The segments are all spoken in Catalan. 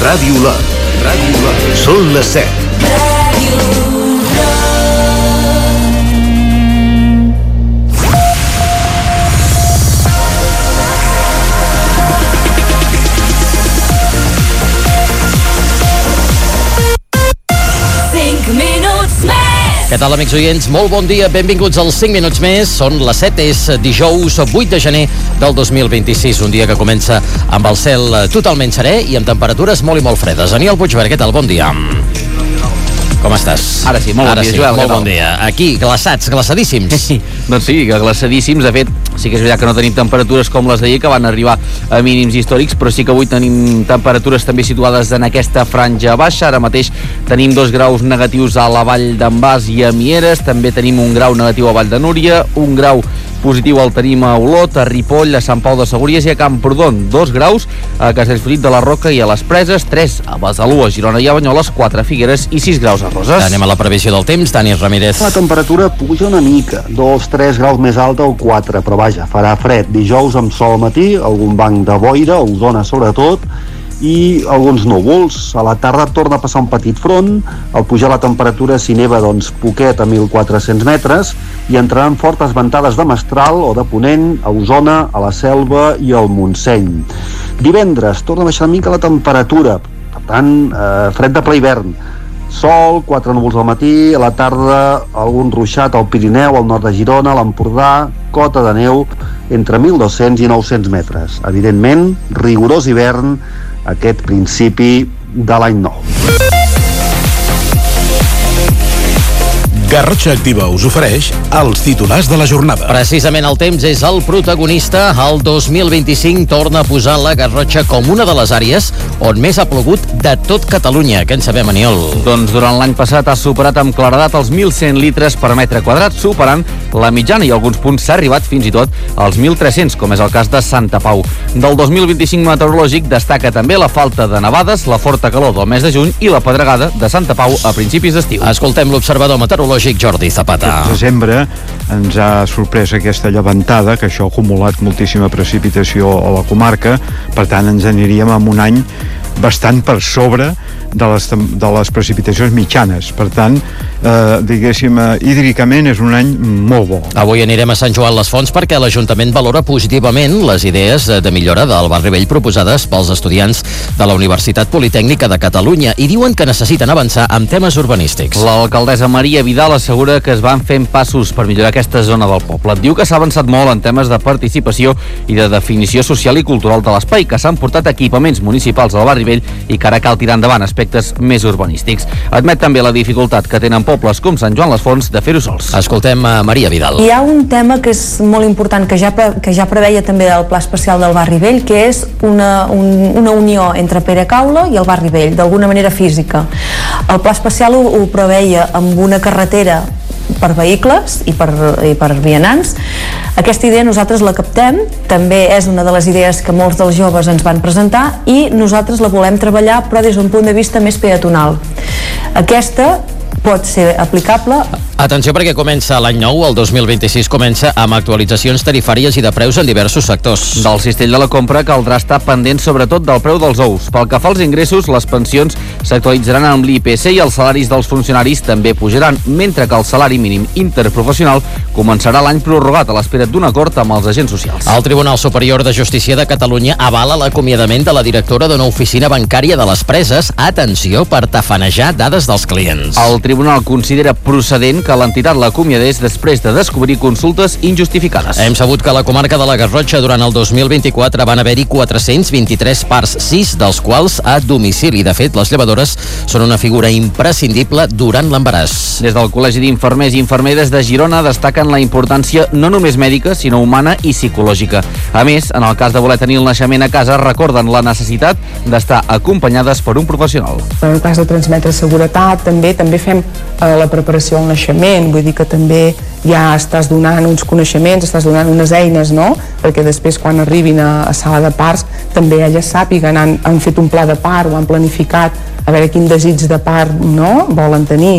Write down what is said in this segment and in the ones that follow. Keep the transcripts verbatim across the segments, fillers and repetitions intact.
Ràdio Lot. Ràdio Lot. Són les set. Què tal, amics oients? Molt bon dia, benvinguts als cinc minuts més. Són les set, és dijous vuit de gener del dos mil vint-i-sis, un dia que comença amb el cel totalment serè i amb temperatures molt i molt fredes. Aniol Puigvert, què tal? Bon dia. Com estàs? Ara sí, molt Ara bon dia, sí, Joel. Molt bon dia. Aquí, glaçats, glaçadíssims. Doncs sí, glaçadíssims. De fet, sí que és veritat que no tenim temperatures com les d'ahir, que van arribar a mínims històrics, però sí que avui tenim temperatures també situades en aquesta franja baixa. Ara mateix tenim dos graus negatius a la vall d'en Bas i a Mieres, també tenim un grau negatiu a Vall de Núria, un grau positiu el tenim a Olot, a Ripoll, a Sant Pau de Segúries i a Camprodon, dos graus a Castellfollit de la Roca i a les Preses, tres a Besalú, a Girona i a Banyoles, quatre a Figueres i sis graus a Roses. Anem a la previsió del temps, Dani Ramírez. La temperatura puja una mica, dos tres graus més alta o quatre, però vaja, farà fred. Dijous amb sol al matí, algun banc de boira, Osona sobretot, i alguns núvols. A la tarda torna a passar un petit front, al pujar la temperatura s'hi neva doncs poquet a mil quatre-cents metres i entraran fortes ventades de mestral o de ponent a Osona, a la Selva i al Montseny. Divendres torna a baixar una mica la temperatura, per tant, eh, fred de ple hivern. Sol, quatre núvols al matí, a la tarda algun ruixat al Pirineu, al nord de Girona, a l'Empordà, cota de neu entre mil dos-cents i nou-cents metres. Evidentment, rigorós hivern aquest principi de l'any nou. Garrotxa Activa us ofereix els titulars de la jornada. Precisament el temps és el protagonista. El dos mil vint-i-cinc torna a posar la Garrotxa com una de les àrees on més ha plogut de tot Catalunya. Què en sabem, Aniol? Doncs durant l'any passat ha superat amb claredat els mil cent litres per metre quadrat, superant la mitjana i alguns punts s'ha arribat fins i tot als mil tres-cents, com és el cas de Santa Pau. Del dos mil vint-i-cinc meteorològic destaca també la falta de nevades, la forta calor del mes de juny i la pedregada de Santa Pau a principis d'estiu. Escoltem l'observador meteorològic Jordi Zapata. El desembre ens ha sorprès aquesta llevantada, que això ha acumulat moltíssima precipitació a la comarca, per tant ens aniríem amb un any bastant per sobre de les, de les precipitacions mitjanes. Per tant, eh, diguéssim, eh, hídricament és un any molt bo. Avui anirem a Sant Joan les Fonts perquè l'Ajuntament valora positivament les idees de millora del Barri Vell proposades pels estudiants de la Universitat Politècnica de Catalunya i diuen que necessiten avançar amb temes urbanístics. L'alcaldessa Maria Vidal assegura que es van fent passos per millorar aquesta zona del poble. Diu que s'ha avançat molt en temes de participació i de definició social i cultural de l'espai, que s'han portat equipaments municipals al Barri Vell i que ara cal tirar endavant aspectes més urbanístics. Admet també la dificultat que tenen pobles com Sant Joan les Fonts de fer-ho sols. Escoltem a Maria Vidal. Hi ha un tema que és molt important, que ja, que ja preveia també el Pla Especial del Barri Vell, que és una, un, una unió entre Pere Caula i el Barri Vell, d'alguna manera física. El Pla Especial ho, ho preveia amb una carretera per vehicles i per, i per vianants. Aquesta idea nosaltres la captem, també és una de les idees que molts dels joves ens van presentar i nosaltres la volem treballar però des d'un punt de vista més peatonal. Aquesta pot ser aplicable. Atenció perquè comença l'any nou, el dos mil vint-i-sis comença amb actualitzacions tarifàries i de preus en diversos sectors. Del cistell de la compra caldrà estar pendent sobretot del preu dels ous. Pel que fa als ingressos, les pensions s'actualitzaran amb l'I P C i els salaris dels funcionaris també pujaran, mentre que el salari mínim interprofessional començarà l'any prorrogat a l'espera d'un acord amb els agents socials. El Tribunal Superior de Justícia de Catalunya avala l'acomiadament de la directora d'una oficina bancària de les Preses, atenció, per tafanejar dades dels clients. El Tribunal considera procedent que l'entitat l'acomiadés després de descobrir consultes injustificades. Hem sabut que a la comarca de la Garrotxa durant el dos mil vint-i-quatre van haver-hi quatre-cents vint-i-tres parts, sis dels quals a domicili. De fet, les llevadores són una figura imprescindible durant l'embaràs. Des del Col·legi d'Infermers i Infermeres de Girona destaquen la importància no només mèdica, sinó humana i psicològica. A més, en el cas de voler tenir el naixement a casa, recorden la necessitat d'estar acompanyades per un professional. En el cas de transmetre seguretat, també també fem eh, la preparació al naixement, vull dir que també ja estàs donant uns coneixements, estàs donant unes eines, no?, perquè després quan arribin a, a sala de parts també elles sàpiguen, han, han fet un pla de part o han planificat a veure quin desig de part, no?, volen tenir.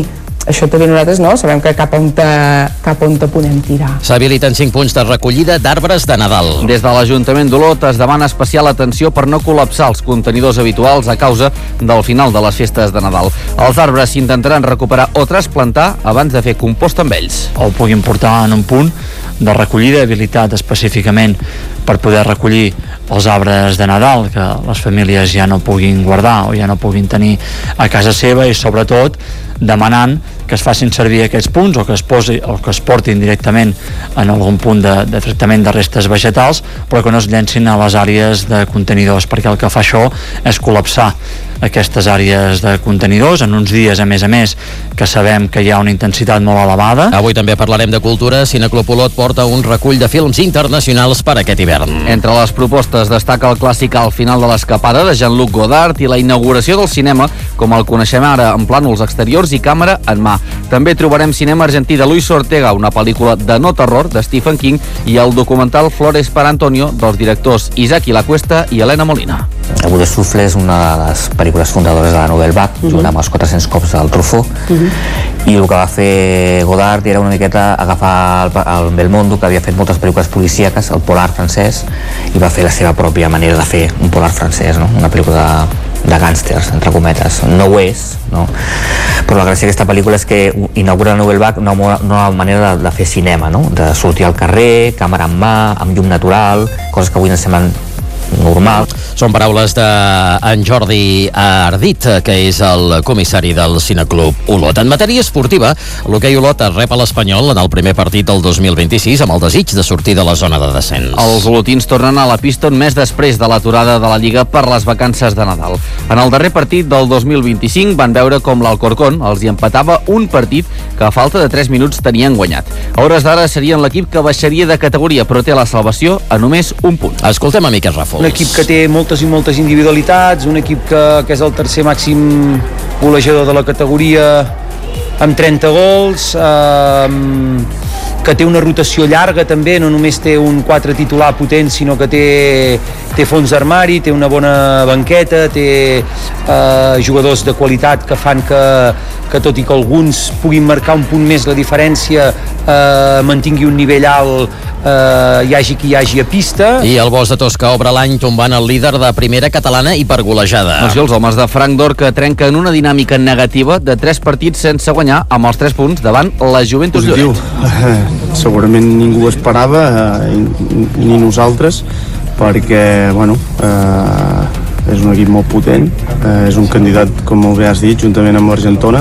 això també nosaltres no, sabem que cap on te, cap on te podem tirar. S'habiliten cinc punts de recollida d'arbres de Nadal. Des de l'Ajuntament d'Olot es demana especial atenció per no col·lapsar els contenidors habituals a causa del final de les festes de Nadal. Els arbres s'intentaran recuperar o trasplantar abans de fer compost amb ells. O puguin portar en un punt de recollida habilitat específicament per poder recollir els arbres de Nadal que les famílies ja no puguin guardar o ja no puguin tenir a casa seva, i sobretot demanant que es facin servir aquests punts o que es posi o que es portin directament en algun punt de, de tractament de restes vegetals, però que no es llencin a les àrees de contenidors, perquè el que fa això és col·lapsar aquestes àrees de contenidors en uns dies, a més a més, que sabem que hi ha una intensitat molt elevada. Avui també parlarem de cultura. Cineclub Olot porta un recull de films internacionals per aquest hivern. Entre les propostes destaca el clàssic Al final de l'escapada de Jean-Luc Godard i la inauguració del cinema com el coneixem ara, en plànols exteriors i càmera en mà. També trobarem cinema argentí de Luis Ortega, una pel·lícula de no terror de Stephen King, i el documental Flores para Antonio dels directors Isaac Lacuesta i Elena Molina. El Bout de Souffle és una de les pel·lícules fundadores de la Nouvelle Vague, uh-huh. junt amb els quatre-cents cops del Truffaut, uh-huh. i el que va fer Godard era una miqueta agafar el, el Belmondo, que havia fet moltes pel·lícules policíaques, el polar francès, i va fer la seva pròpia manera de fer un polar francès, no? Una pel·lícula de, de gàngsters, entre cometes. No ho és, no? Però la gràcia d'aquesta pel·lícula és que inaugura la Nouvelle Vague una nova manera de, de fer cinema, no? De sortir al carrer, càmera en mà, amb llum natural, coses que avui ens semblen normal. Són paraules d'en Jordi Ardit, que és el comissari del Cineclub Olot. En matèria esportiva, l'hoquei Olot rep a l'Espanyol en el primer partit del dos mil vint-i-sis amb el desig de sortir de la zona de descens. Els olotins tornen a la pista un mes després de l'aturada de la Lliga per les vacances de Nadal. En el darrer partit del dos mil vint-i-cinc van veure com l'Alcorcón els hi empatava un partit que a falta de tres minuts tenien guanyat. A hores d'ara serien l'equip que baixaria de categoria, però té la salvació a només un punt. Escoltem a Miquel Ràfols. Un equip que té moltes i moltes individualitats, un equip que, que és el tercer màxim golejador de la categoria amb trenta gols, eh, que té una rotació llarga també, no només té un quatre titular potent, sinó que té, té fons d'armari, té una bona banqueta, té eh, jugadors de qualitat que fan que, que tot i que alguns puguin marcar un punt més la diferència, eh, mantingui un nivell alt, eh, hi hagi qui hi hagi a pista. I el Bosch de Tosca obre l'any tombant el líder de primera catalana i per golejada. Doncs els homes de Frank Dor que trenquen una dinàmica negativa de tres partits sense guanyar amb els tres punts davant la Juventus Lloret. Eh, segurament ningú esperava, eh, ni nosaltres, perquè bueno, eh, és un equip molt potent, eh, és un candidat, com molt bé has dit, juntament amb l'Argentona,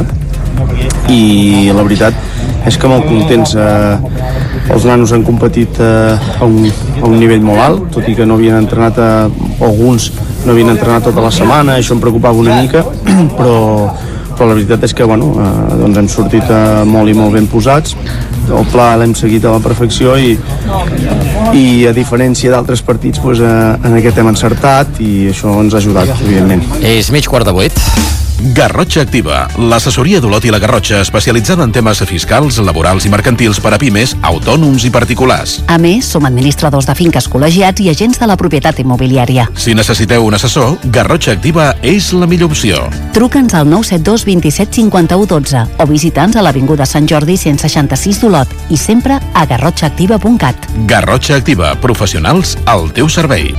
i la veritat és que molt contents. Eh, els nanos han competit eh, a, un, a un nivell molt alt, tot i que no havien entrenat, eh, alguns no havien entrenat tota la setmana, això em preocupava una mica, però, però la veritat és que bueno, eh, doncs hem sortit eh, molt i molt ben posats. El pla l'hem seguit a la perfecció i, i a diferència d'altres partits doncs, eh, en aquest hem encertat i això ens ha ajudat, evidentment. És mig quart de vuit. Garrotxa Activa, l'assessoria d'Olot i la Garrotxa especialitzada en temes fiscals, laborals i mercantils per a pimes, autònoms i particulars. A més, som administradors de finques col·legiats i agents de la propietat immobiliària. Si necessiteu un assessor, Garrotxa Activa és la millor opció. Truca'ns al nou set dos vint-i-set cinquanta-u dotze o visita'ns a l'Avinguda Sant Jordi cent seixanta-sis d'Olot i sempre a garrotxa activa punt cat. Garrotxa Activa, professionals al teu servei.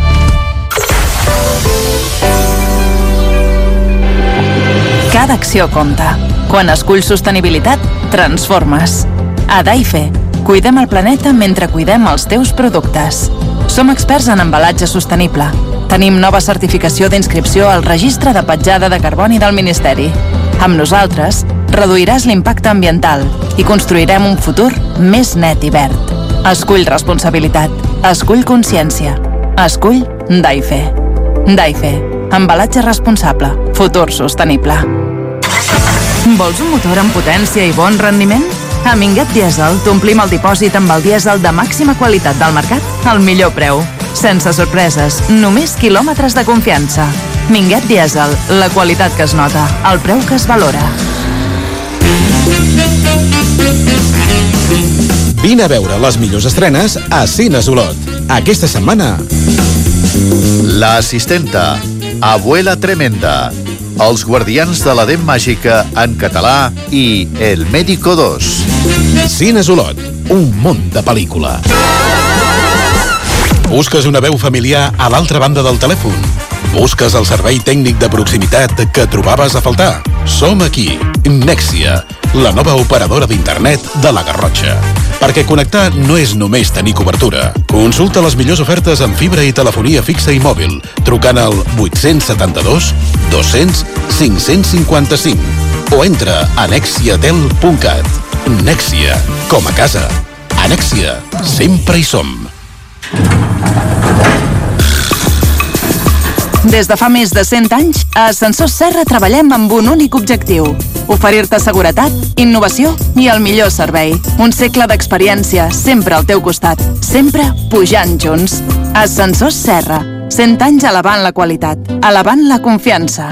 Cada acció compta. Quan esculls sostenibilitat, transformes. A Daife, cuidem el planeta mentre cuidem els teus productes. Som experts en embalatge sostenible. Tenim nova certificació d'inscripció al Registre de Petjada de Carboni del Ministeri. Amb nosaltres, reduiràs l'impacte ambiental i construirem un futur més net i verd. Escull responsabilitat. Escull consciència. Escull Daife. Daife. Embalatge responsable. Futur sostenible. Vols un motor amb potència i bon rendiment? A Minguet Diesel t'omplim el dipòsit amb el dièsel de màxima qualitat del mercat al millor preu. Sense sorpreses, només quilòmetres de confiança. Minguet Diesel, la qualitat que es nota, el preu que es valora. Vine a veure les millors estrenes a Cines Olot. Aquesta setmana... La Asistenta, Abuela Tremenda, Els guardians de la dent màgica en català i El Médico dos. Cines Olot, un món de pel·lícula. Busques una veu familiar a l'altra banda del telèfon? Busques el servei tècnic de proximitat que trobaves a faltar? Som aquí, Nexia, la nova operadora d'internet de la Garrotxa. Perquè connectar no és només tenir cobertura. Consulta les millors ofertes en fibra i telefonia fixa i mòbil, trucant al vuit set dos, dos-cents, cinc-cents cinquanta-cinc o entra a nexiatel punt cat. Nexia, com a casa. A Nexia, sempre hi som. Des de fa més de cent anys, a Ascensors Serra treballem amb un únic objectiu: oferir-te seguretat, innovació i el millor servei. Un segle d'experiència, sempre al teu costat, sempre pujant junts. Ascensors Serra, cent anys elevant la qualitat, elevant la confiança.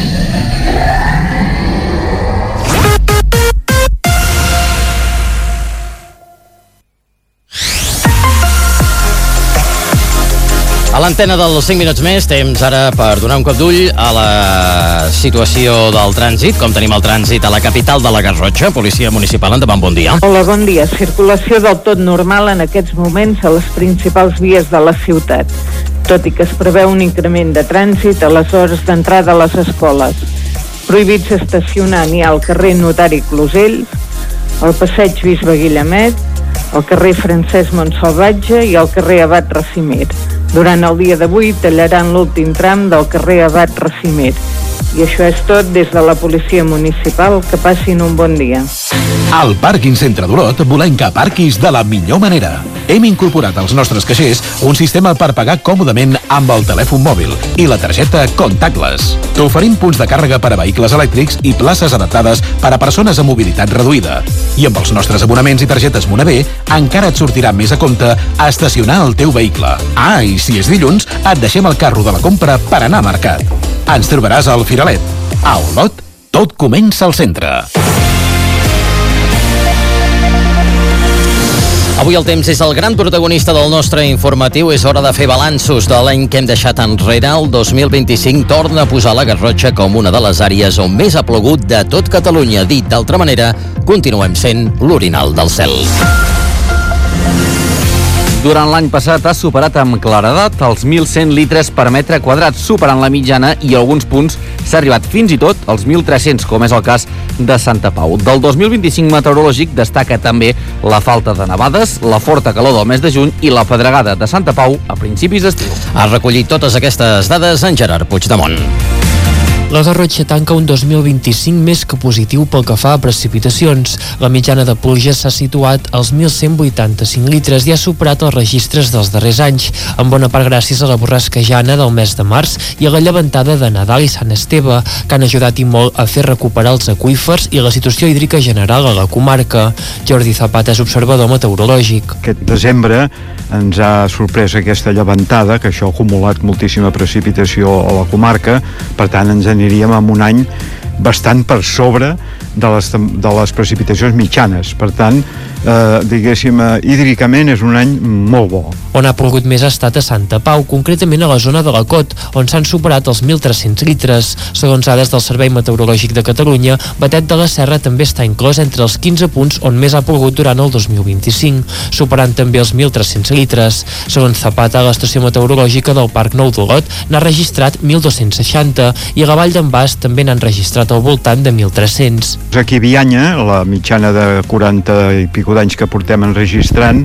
A l'antena dels cinc minuts més, temps ara per donar un cop d'ull a la situació del trànsit, com tenim el trànsit a la capital de la Garrotxa. Policia Municipal, endavant, bon dia. Hola, bon dia. Circulació del tot normal en aquests moments a les principals vies de la ciutat, tot i que es preveu un increment de trànsit a les hores d'entrada a les escoles. Prohibits estacionar ni al carrer Notari Closells, al passeig Bisbe Guillamet, al carrer Francesc Montsalvatge i al carrer Abat Racimir. Durant el dia d'avui tallaran l'últim tram del carrer Abat Racimir. I això és tot des de la Policia Municipal. Que passin un bon dia. Al Pàrquing Centre d'Olot volem que aparquis de la millor manera. Hem incorporat als nostres caixers un sistema per pagar còmodament amb el telèfon mòbil i la targeta contactless. T'oferim punts de càrrega per a vehicles elèctrics i places adaptades per a persones amb mobilitat reduïda. I amb els nostres abonaments i targetes Monavé encara et sortirà més a compte estacionar el teu vehicle. Ah, i si és dilluns, et deixem el carro de la compra per anar a mercat. Ens trobaràs al Firalet. A Olot, tot comença al centre. Avui el temps és el gran protagonista del nostre informatiu. És hora de fer balanços de l'any que hem deixat enrere. El dos mil vint-i-cinc torna a posar la Garrotxa com una de les àrees on més ha plogut de tot Catalunya. Dit d'altra manera, continuem sent l'orinal del cel. Durant l'any passat ha superat amb claredat els mil cent litres per metre quadrat, superant la mitjana, i a alguns punts s'ha arribat fins i tot als mil tres-cents, com és el cas de Santa Pau. Del dos mil vint-i-cinc meteorològic destaca també la falta de nevades, la forta calor del mes de juny i la pedregada de Santa Pau a principis d'estiu. Ha recollit totes aquestes dades en Gerard Puigdemont. La Garrotxa tanca un dos mil vint-i-cinc més que positiu pel que fa a precipitacions. La mitjana de pluja s'ha situat als mil cent vuitanta-cinc litres i ha superat els registres dels darrers anys, en bona part gràcies a la borrasquejana del mes de març i a la llevantada de Nadal i Sant Esteve, que han ajudat i molt a fer recuperar els aqüífers i la situació hídrica general a la comarca. Jordi Zapata és observador meteorològic. Aquest desembre ens ha sorprès aquesta llevantada, que això ha acumulat moltíssima precipitació a la comarca, per tant ens aniríem amb un any bastant per sobre de les, de les precipitacions mitjanes. Per tant, eh, diguéssim, eh, hídricament és un any molt bo. On ha plogut més ha estat a Santa Pau, concretament a la zona de la Cot, on s'han superat els mil tres-cents litres. Segons dades del Servei Meteorològic de Catalunya, Batet de la Serra també està inclòs entre els quinze punts on més ha plogut durant el dos mil vint-i-cinc, superant també els mil tres-cents litres. Segons Zapata, l'estació meteorològica del Parc Nou d'Olot n'ha registrat mil dos-cents seixanta i a la Vall d'en Bas també n'han registrat al voltant de mil tres-cents. Aquí a Bianya, la mitjana de quaranta i pico d'anys que portem enregistrant,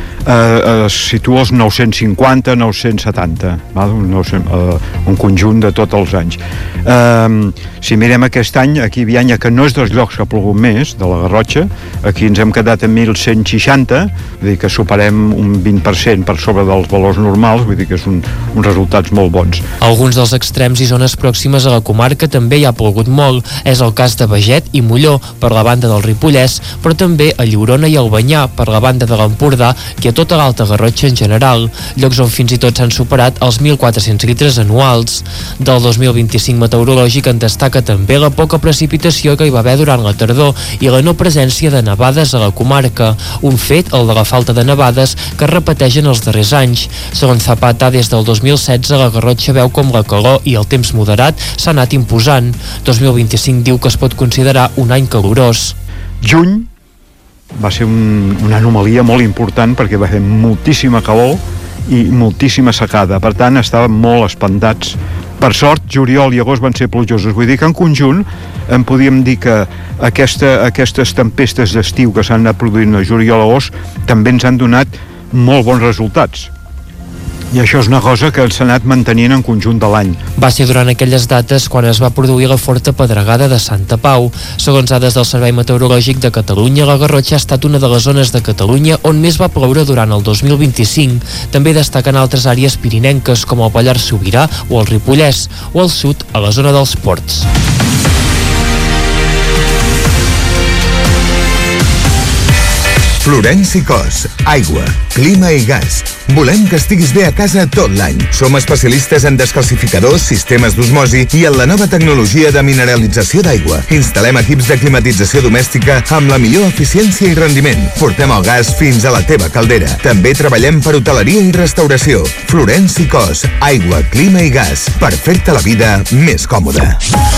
eh, es situa als nou-cents cinquanta, nou-cents setanta, val? Un, eh, un conjunt de tots els anys. Eh, si mirem aquest any, aquí a Bianya, que no és dels llocs que ha plogut més, de la Garrotxa, aquí ens hem quedat a mil cent seixanta, vull dir que superem un vint per cent per sobre dels valors normals, vull dir que és un, uns resultats molt bons. Alguns dels extrems i zones pròximes a la comarca també hi ha plogut molt. És el cas de Beget i Molló, per la banda del Ripollès, però també a Llorona i Albanyà, per la banda de l'Empordà, i a tota l'Alta Garrotxa en general, llocs on fins i tot s'han superat els mil quatre-cents litres anuals. Del dos mil vint-i-cinc meteorològic en destaca també la poca precipitació que hi va haver durant la tardor i la no presència de nevades a la comarca, un fet, el de la falta de nevades, que es repeteix en els darrers anys. Segons Zapata, des del dos mil setze la Garrotxa veu com la calor i el temps moderat s'ha anat imposant. dos mil vint-i-cinc diu que es pot considerar un any calorós. Juny va ser un, una anomalia molt important perquè va fer moltíssima calor i moltíssima secada, per tant estàvem molt espantats. Per sort, juliol i agost van ser plujosos, vull dir que en conjunt en podíem dir que aquesta, aquestes tempestes d'estiu que s'han anat produint a juliol i agost també ens han donat molt bons resultats. I això és una cosa que s'ha anat mantenint en conjunt de l'any. Va ser durant aquelles dates quan es va produir la forta pedregada de Santa Pau. Segons dades del Servei Meteorològic de Catalunya, la Garrotxa ha estat una de les zones de Catalunya on més va ploure durant el dos mil vint-i-cinc. També destaquen altres àrees pirinenques com el Pallars Sobirà o el Ripollès, o al sud, a la zona dels ports. Florenci Cos, aigua, clima i gas. Volem que estiguis bé a casa tot l'any. Som especialistes en descalcificadors, sistemes d'osmosi i en la nova tecnologia de mineralització d'aigua. Instal·lem equips de climatització domèstica amb la millor eficiència i rendiment. Portem el gas fins a la teva caldera. També treballem per hoteleria i restauració. Florenci Cos, aigua, clima i gas. Per fer-te la vida més còmoda.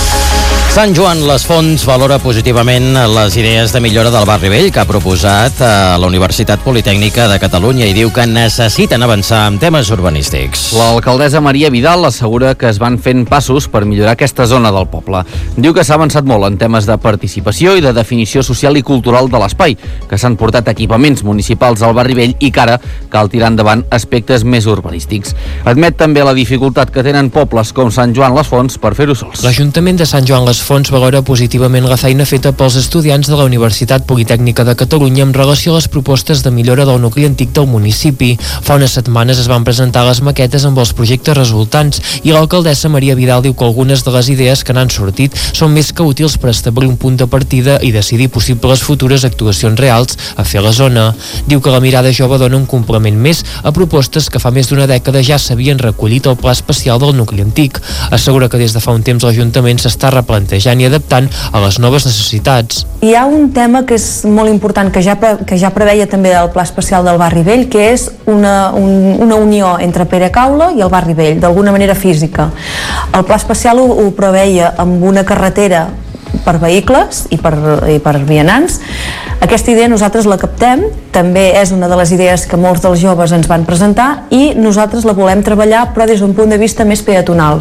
Sant Joan les Fonts valora positivament les idees de millora del Barri Vell que ha proposat a la Universitat Politècnica de Catalunya i diu que necessiten avançar en temes urbanístics. L'alcaldessa Maria Vidal assegura que es van fent passos per millorar aquesta zona del poble. Diu que s'ha avançat molt en temes de participació i de definició social i cultural de l'espai, que s'han portat equipaments municipals al Barri Vell i que ara cal tirar endavant aspectes més urbanístics. Admet també la dificultat que tenen pobles com Sant Joan les Fonts per fer-ho sols. L'Ajuntament de Sant Joan les Fonts valora positivament la feina feta pels estudiants de la Universitat Politècnica de Catalunya en relació a les propostes de millora del nucli antic del municipi. Fa unes setmanes es van presentar les maquetes amb els projectes resultants i l'alcaldessa Maria Vidal diu que algunes de les idees que n'han sortit són més que útils per establir un punt de partida i decidir possibles futures actuacions reals a fer a la zona. Diu que la mirada jove dona un complement més a propostes que fa més d'una dècada ja s'havien recollit al pla especial del nucli antic. Assegura que des de fa un temps l'Ajuntament s'està replantejant i adaptant a les noves necessitats. Hi ha un tema que és molt important que ja, que ja preveia també el Pla Especial del Barri Vell, que és una, un, una unió entre Pere-Caula i el Barri Vell, d'alguna manera física. El Pla Especial ho, ho preveia amb una carretera per vehicles i per, i per vianants. Aquesta idea nosaltres la captem, també és una de les idees que molts dels joves ens van presentar i nosaltres la volem treballar però des d'un punt de vista més peatonal.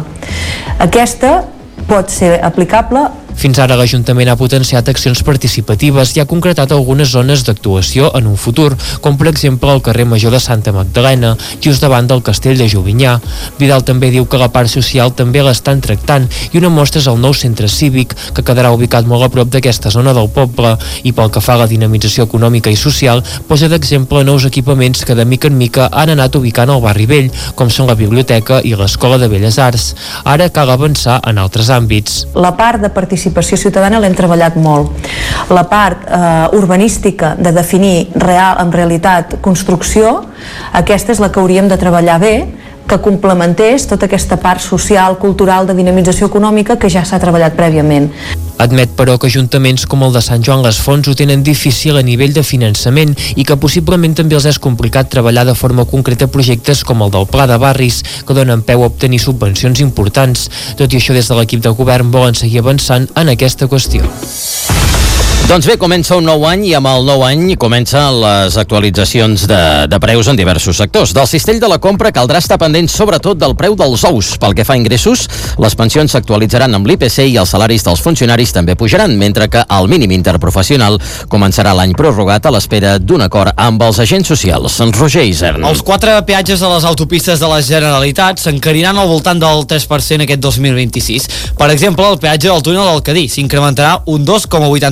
Aquesta pot ser aplicable. Fins ara l'Ajuntament ha potenciat accions participatives i ha concretat algunes zones d'actuació en un futur, com per exemple el carrer Major de Santa Magdalena, just davant del Castell de Jovinyà. Vidal també diu que la part social també l'estan tractant i una mostra és el nou centre cívic, que quedarà ubicat molt a prop d'aquesta zona del poble, i pel que fa a la dinamització econòmica i social, posa d'exemple nous equipaments que de mica en mica han anat ubicant al Barri Vell, com són la biblioteca i l'Escola de Belles Arts. Ara cal avançar en altres àmbits. La part de participació participació ciutadana l'hem treballat molt. La part eh, urbanística de definir real, en realitat construcció, aquesta és la que hauríem de treballar bé, que complementés tota aquesta part social, cultural, de dinamització econòmica que ja s'ha treballat prèviament. Admet, però, que ajuntaments com el de Sant Joan les Fonts ho tenen difícil a nivell de finançament i que possiblement també els és complicat treballar de forma concreta projectes com el del Pla de Barris, que donen peu a obtenir subvencions importants. Tot i això, des de l'equip de govern volen seguir avançant en aquesta qüestió. Doncs bé, comença un nou any i amb el nou any comencen les actualitzacions de, de preus en diversos sectors. Del cistell de la compra caldrà estar pendent sobretot del preu dels ous. Pel que fa a ingressos, les pensions s'actualitzaran amb l'I P C i els salaris dels funcionaris també pujaran, mentre que el mínim interprofessional començarà l'any prorrogat a l'espera d'un acord amb els agents socials. En Roger Isern. Els quatre peatges de les autopistes de la Generalitat s'encariran al voltant del tres per cent aquest dos mil vint-i-sis. Per exemple, el peatge del túnel del Cadí s'incrementarà un dos coma vuitanta-dos per cent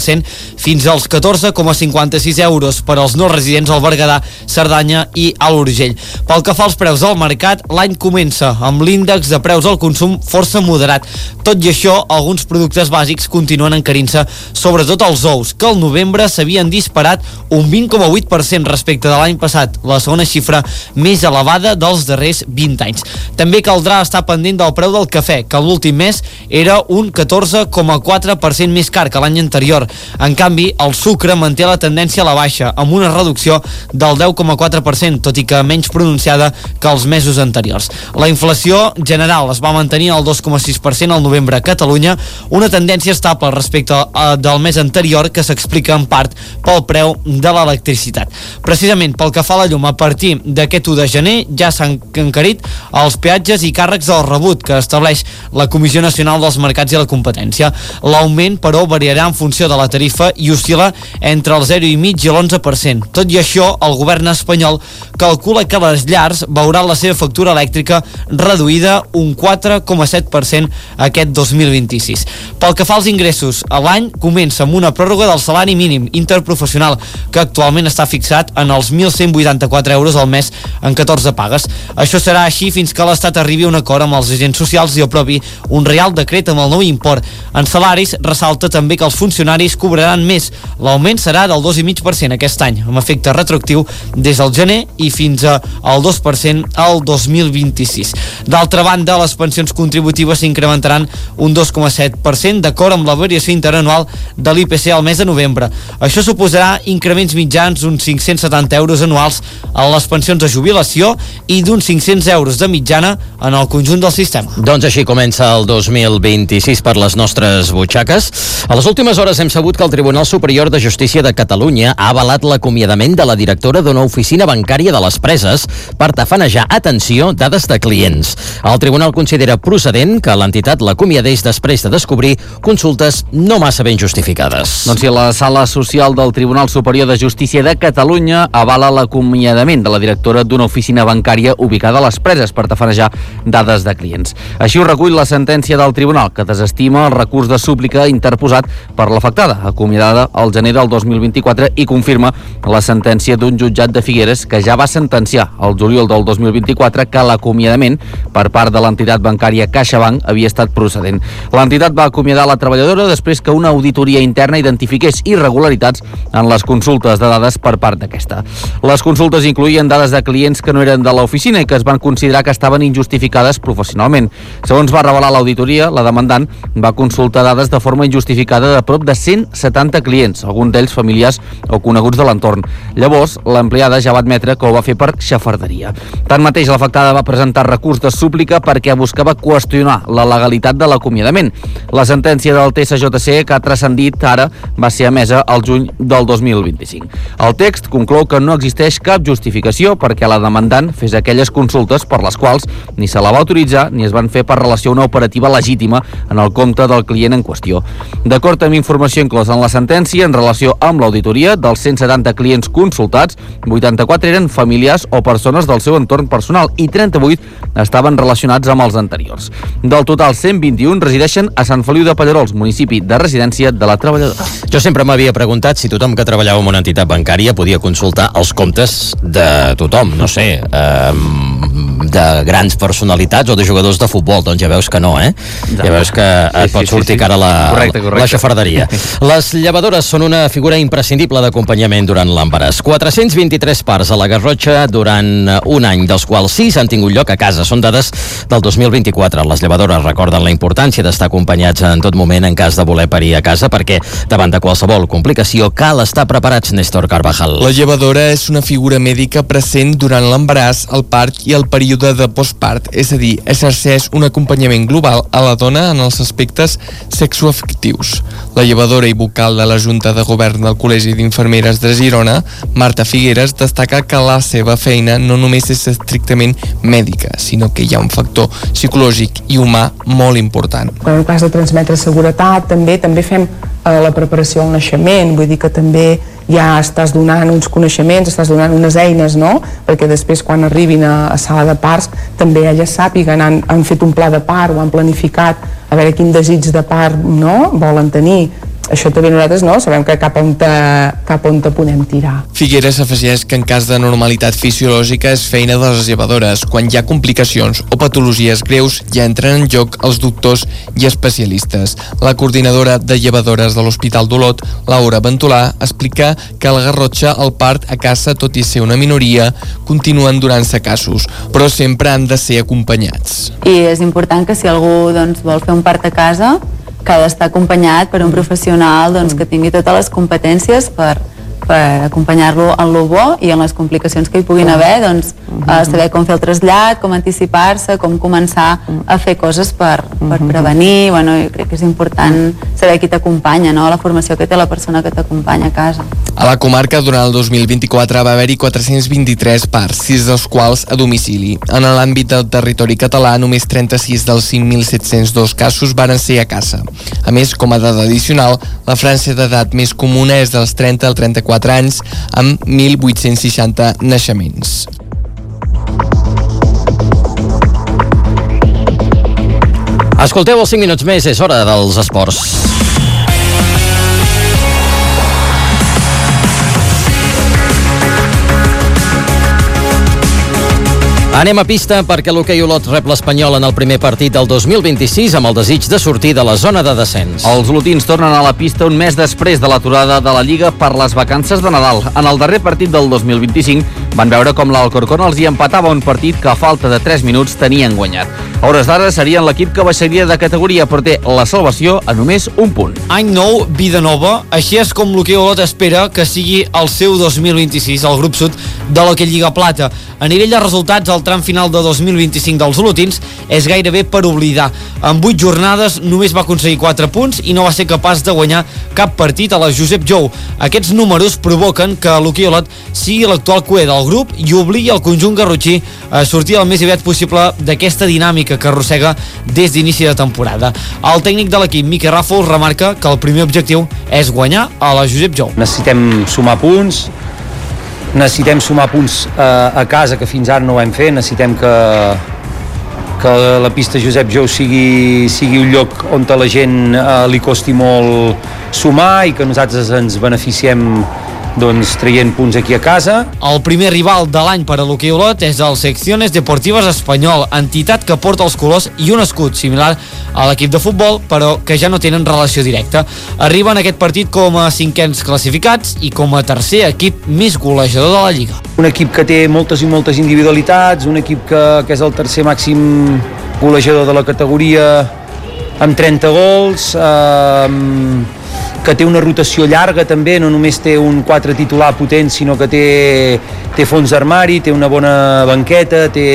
cent fins als catorze coma cinquanta-sis euros per als no residents al Berguedà, Cerdanya i a l'Urgell. Pel que fa als preus al mercat, l'any comença amb l'índex de preus al consum força moderat. Tot i això, alguns productes bàsics continuen encarint-se, sobretot els ous, que al novembre s'havien disparat un vint coma vuit per cent respecte de l'any passat, la segona xifra més elevada dels darrers vint anys. També caldrà estar pendent del preu del cafè, que l'últim mes era un catorze coma quatre per cent més car que l'any anterior. En canvi, el sucre manté la tendència a la baixa, amb una reducció del deu coma quatre per cent, tot i que menys pronunciada que els mesos anteriors. La inflació general es va mantenir al dos coma sis per cent al novembre a Catalunya, una tendència estable respecte a, del mes anterior, que s'explica en part pel preu de l'electricitat. Precisament pel que fa a la llum, a partir d'aquest u de gener ja s'han encarit els peatges i càrrecs del rebut que estableix la Comissió Nacional dels Mercats i la Competència. L'augment, però, variarà en funció de la tarifa i oscil·la entre el zero coma cinc i l'onze per cent. Tot i això, el govern espanyol calcula que les llars veuran la seva factura elèctrica reduïda un quatre coma set per cent aquest dos mil vint-i-sis. Pel que fa als ingressos, l'any comença amb una pròrroga del salari mínim interprofessional, que actualment està fixat en els mil cent vuitanta-quatre euros al mes en catorze pagues. Això serà així fins que l'Estat arribi a un acord amb els agents socials i aprovi un reial decret amb el nou import. En salaris, ressalta també que els funcionaris cobraran més. L'augment serà del dos coma cinc per cent aquest any, amb efecte retroactiu des del gener i fins al dos per cent al dos mil vint-i-sis. D'altra banda, les pensions contributives s'incrementaran un dos coma set per cent d'acord amb la variació interanual de l'I P C al mes de novembre. Això suposarà increments mitjans d'uns cinc-cents setanta euros anuals a les pensions de jubilació i d'uns cinc-cents euros de mitjana en el conjunt del sistema. Doncs així comença el dos mil vint-i-sis per les nostres butxaques. A les últimes hores hem sabut que el Tribunal Superior de Justícia de Catalunya ha avalat l'acomiadament de la directora d'una oficina bancària de les Preses per tafanejar, atenció, dades de clients. El tribunal considera procedent que l'entitat l'acomiadés després de descobrir consultes no massa ben justificades. Doncs si la Sala Social del Tribunal Superior de Justícia de Catalunya avala l'acomiadament de la directora d'una oficina bancària ubicada a les Preses per tafanejar dades de clients. Així ho recull la sentència del tribunal, que desestima el recurs de súplica interposat per l'afectada, acomiadada al gener del dos mil vint-i-quatre, i confirma la sentència d'un jutjat de Figueres que ja va sentenciar el juliol del dos mil vint-i-quatre que l'acomiadament per part de l'entitat bancària CaixaBank havia estat procedent. L'entitat va acomiadar la treballadora després que una auditoria interna identifiqués irregularitats en les consultes de dades per part d'aquesta. Les consultes incloïen dades de clients que no eren de l'oficina i que es van considerar que estaven injustificades professionalment. Segons va revelar l'auditoria, la demandant va consultar dades de forma injustificada de prop de cent setanta clients, alguns d'ells familiars o coneguts de l'entorn. Llavors, l'empleada ja va admetre que ho va fer per xafarderia. Tanmateix, l'afectada va presentar recurs de súplica perquè buscava qüestionar la legalitat de l'acomiadament. La sentència del T S J C, que ha transcendit ara, va ser emesa al juny del dos mil vint-i-cinc. El text conclou que no existeix cap justificació perquè la demandant fes aquelles consultes per les quals ni se la va autoritzar ni es van fer per relació a una operativa legítima en el compte del client en qüestió. D'acord amb informació inclosa en la sentència, en relació amb l'auditoria, dels cent setanta clients consultats, vuitanta-quatre eren familiars o persones del seu entorn personal i trenta-vuit estaven relacionats amb els anteriors. Del total, cent vint-i-un resideixen a Sant Feliu de Pallerols, municipi de residència de la treballadora. Jo sempre m'havia preguntat si tothom que treballava en una entitat bancària podia consultar els comptes de tothom, no sé, eh, de grans personalitats o de jugadors de futbol. Doncs ja veus que no, eh? Ja veus que et pot sortir cara la, correcte, correcte. la xafarderia. Les llevadores són una figura imprescindible d'acompanyament durant l'embaràs. quatre-cents vint-i-tres parts a la Garrotxa durant un any, dels quals sis han tingut lloc a casa. Són dades del dos mil vint-i-quatre. Les llevadores recorden la importància d'estar acompanyats en tot moment en cas de voler parir a casa, perquè davant de qualsevol complicació cal estar preparats. Néstor Carvajal. La llevadora és una figura mèdica present durant l'embaràs, el part i el període de postpart, és a dir, exerceix un acompanyament global a la dona en els aspectes sexoafectius. La llevadora i vocal de la Junta de Govern del Col·legi d'Infermeres de Girona, Marta Figueres, destaca que la seva feina no només és estrictament mèdica, sinó que hi ha un factor psicològic i humà molt important. En el cas de transmetre seguretat, també també fem eh, la preparació al naixement, vull dir que també ja estàs donant uns coneixements, estàs donant unes eines, no? Perquè després quan arribin a, a sala de parts també elles sàpiguen, han, han fet un pla de part o han planificat a veure quin desig de part, no? volen tenir. això també nosaltres no, sabem que cap on te, cap on te podem tirar. Figueres afegeix que en cas de normalitat fisiològica és feina de les llevadores. Quan hi ha complicacions o patologies greus ja entren en joc els doctors i especialistes. La coordinadora de llevadores de l'Hospital d'Olot, Laura Ventolà, explica que al Garrotxa el part a casa, tot i ser una minoria, continuen donant-se casos, però sempre han de ser acompanyats. I és important que si algú doncs, vol fer un part a casa, que ha d'estar acompanyat per un professional doncs, que tingui totes les competències per, per acompanyar-lo en lo bo i en les complicacions que hi puguin haver, doncs, a saber com fer el trasllat, com anticipar-se, com començar a fer coses per, per prevenir. Bueno, jo crec que és important saber qui t'acompanya, no? La formació que té la persona que t'acompanya a casa. A la comarca, durant el dos mil vint-i-quatre va haver-hi quatre-cents vint-i-tres parts, sis dels quals a domicili. En l'àmbit del territori català, només trenta-sis dels cinc mil set-cents dos casos varen ser a casa. A més, com a dada addicional, la franja d'edat més comuna és dels trenta al trenta-quatre anys, amb mil vuit-cents seixanta naixements. Escolteu els cinc minuts més, és hora dels esports. Anem a pista perquè l'hoquei Olot rep l'Espanyol en el primer partit del dos mil vint-i-sis amb el desig de sortir de la zona de descens. Els olotins tornen a la pista un mes després de l'aturada de la Lliga per les vacances de Nadal. En el darrer partit del dos mil vint-i-cinc van veure com l'Alcorcón els hi empatava un partit que a falta de tres minuts tenien guanyat. A hores d'ara serien l'equip que baixaria de categoria, però té la salvació a només un punt. Any nou, vida nova, així és com l'hoquei Olot espera que sigui el seu dos mil vint-i-sis, el grup sud de l'hoquei Lliga Plata. A nivell de resultats, el tram final de dos mil vint-i-cinc dels olotins és gairebé per oblidar. En vuit jornades només va aconseguir quatre punts i no va ser capaç de guanyar cap partit a la Josep Jou. Aquests números provoquen que l'hoquei Olot sigui l'actual cuer del grup i obligui el conjunt garrotxí a sortir el més aviat possible d'aquesta dinàmica que arrossega des d'inici de temporada. El tècnic de l'equip, Miquel Ràfols, remarca que el primer objectiu és guanyar a la Josep Jou. Necessitem sumar punts, necessitem sumar punts eh, a casa, que fins ara no ho hem fet, necessitem que, que la pista Josep Jou sigui, sigui un lloc on a la gent eh, li costi molt sumar i que nosaltres ens beneficiem doncs traient punts aquí a casa. El primer rival de l'any per a l'hoquei Olot és el Secciones Deportives Espanyol, entitat que porta els colors i un escut similar a l'equip de futbol, però que ja no tenen relació directa. Arriben a aquest partit com a cinquens classificats i com a tercer equip més golejador de la Lliga. Un equip que té moltes i moltes individualitats, un equip que, que és el tercer màxim golejador de la categoria amb trenta gols, eh, que té una rotació llarga també, no només té un quatre titular potent, sinó que té, té fons d'armari, té una bona banqueta, té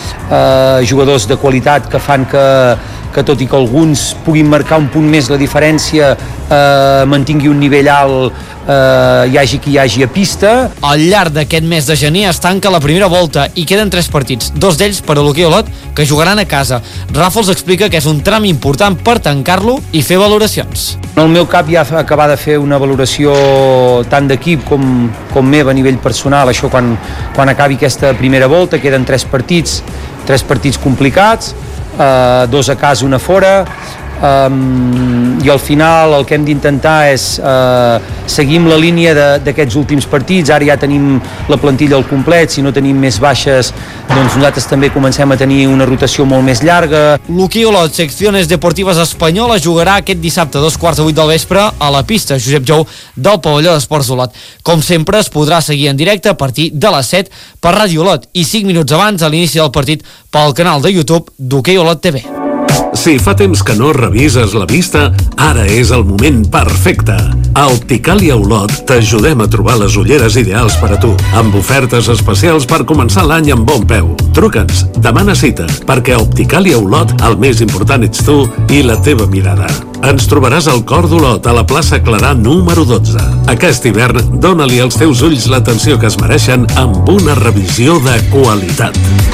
eh, jugadors de qualitat que fan que, que tot i que alguns puguin marcar un punt més la diferència, eh, mantingui un nivell alt, Uh, hi hagi qui hi hagi a pista. Al llarg d'aquest mes de gener es tanca la primera volta i queden tres partits, dos d'ells per a l'hoquei Olot, que jugaran a casa. Ràfols explica que és un tram important per tancar-lo i fer valoracions. En el meu cap ja acabar de fer una valoració tant d'equip com, com meva a nivell personal, això quan, quan acabi aquesta primera volta, queden tres partits, tres partits complicats, uh, dos a casa, una fora, Um, i al final el que hem d'intentar és uh, seguir amb la línia d'aquests últims partits. Ara ja tenim la plantilla al complet, si no tenim més baixes doncs nosaltres també comencem a tenir una rotació molt més llarga. L'hoquei Olot Secciones Deportives Espanyola jugarà aquest dissabte a dos quarts de vuit del vespre a la pista Josep Jou del pavelló d'Esports Olot. Com sempre es podrà seguir en directe a partir de les set per Ràdio Olot i cinc minuts abans a l'inici del partit pel canal de YouTube d'Hoquei Olot T V. Si fa temps que no revises la vista, ara és el moment perfecte. A Opticàlia Olot t'ajudem a trobar les ulleres ideals per a tu, amb ofertes especials per començar l'any amb bon peu. Truca'ns, demana cita, perquè a Opticàlia Olot el més important ets tu i la teva mirada. Ens trobaràs al cor d'Olot, a la plaça Clarà número dotze. Aquest hivern, dóna-li als teus ulls l'atenció que es mereixen amb una revisió de qualitat.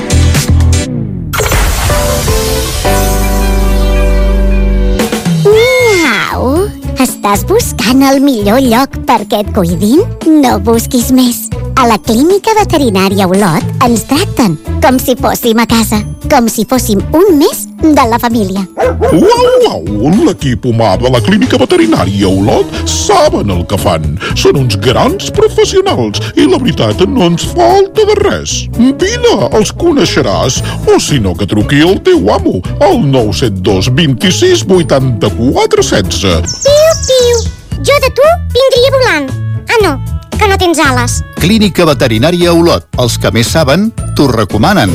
Estàs buscant el millor lloc perquè et cuidin? No busquis més. A la Clínica Veterinària Olot ens tracten com si fóssim a casa, com si fóssim un més de la família. Uau, uau, l'equip humà de la clínica veterinària Olot saben el que fan. Són uns grans professionals i la veritat no ens falta de res. Vine, els coneixeràs, o si no que truqui el teu amo al nou set dos vint sis vuitanta-quatre setze. Piu, piu, jo de tu vindria volant. Ah, no, que no tens ales. Clínica veterinària Olot. Els que més saben, t'ho recomanen.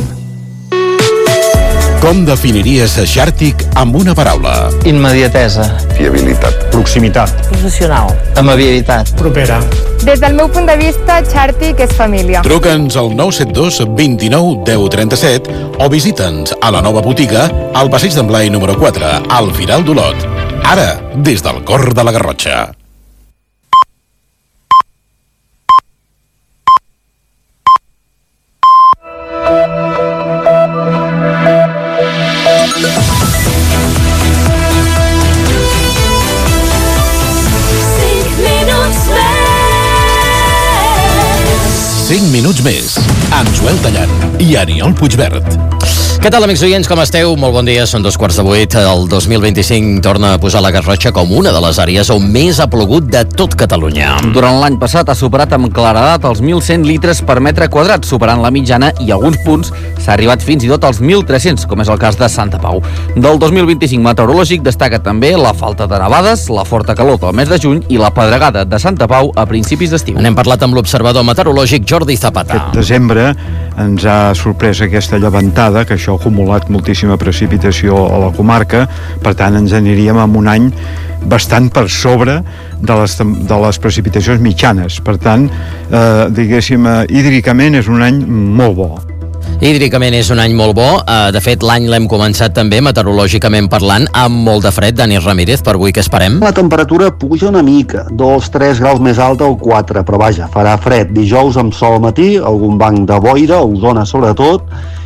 Com definiries a Xàrtic amb una paraula? Immediatesa. Fiabilitat. Proximitat. Professional. Amabilitat. Propera. Des del meu punt de vista, Xàrtic és família. Truca'ns al nou set dos vint nou deu trenta-set o visita'ns a la nova botiga al passeig d'en Blai número quatre, al Firal d'Olot. Ara, des del cor de la Garrotxa. cinc minuts més, amb Joel Tallant i Aniol Puigverd. Què tal, amics oients, com esteu? Molt bon dia, són dos quarts de vuit. El dos mil vint-i-cinc torna a posar la Garrotxa com una de les àrees on més ha plogut de tot Catalunya. Durant l'any passat ha superat amb claredat els mil cent litres per metre quadrat, superant la mitjana, i a alguns punts s'ha arribat fins i tot als mil tres-cents, com és el cas de Santa Pau. Del dos mil vint-i-cinc meteorològic destaca també la falta de nevades, la forta calor del mes de juny i la pedregada de Santa Pau a principis d'estiu. N'hem parlat amb l'observador meteorològic Jordi Zapata. Aquest desembre ens ha sorprès aquesta llevantada, que això ha acumulat moltíssima precipitació a la comarca, per tant ens aniríem amb un any bastant per sobre de les, de les precipitacions mitjanes. Per tant, eh, diguéssim, eh, hídricament és un any molt bo. Hídricament és un any molt bo. De fet, l'any l'hem començat també, meteorològicament parlant, amb molt de fred. Dani Ramírez, per avui què esperem? La temperatura puja una mica, dos tres graus més alta o quatre, però vaja, farà fred. Dijous amb sol al matí, algun banc de boira, Osona sobretot,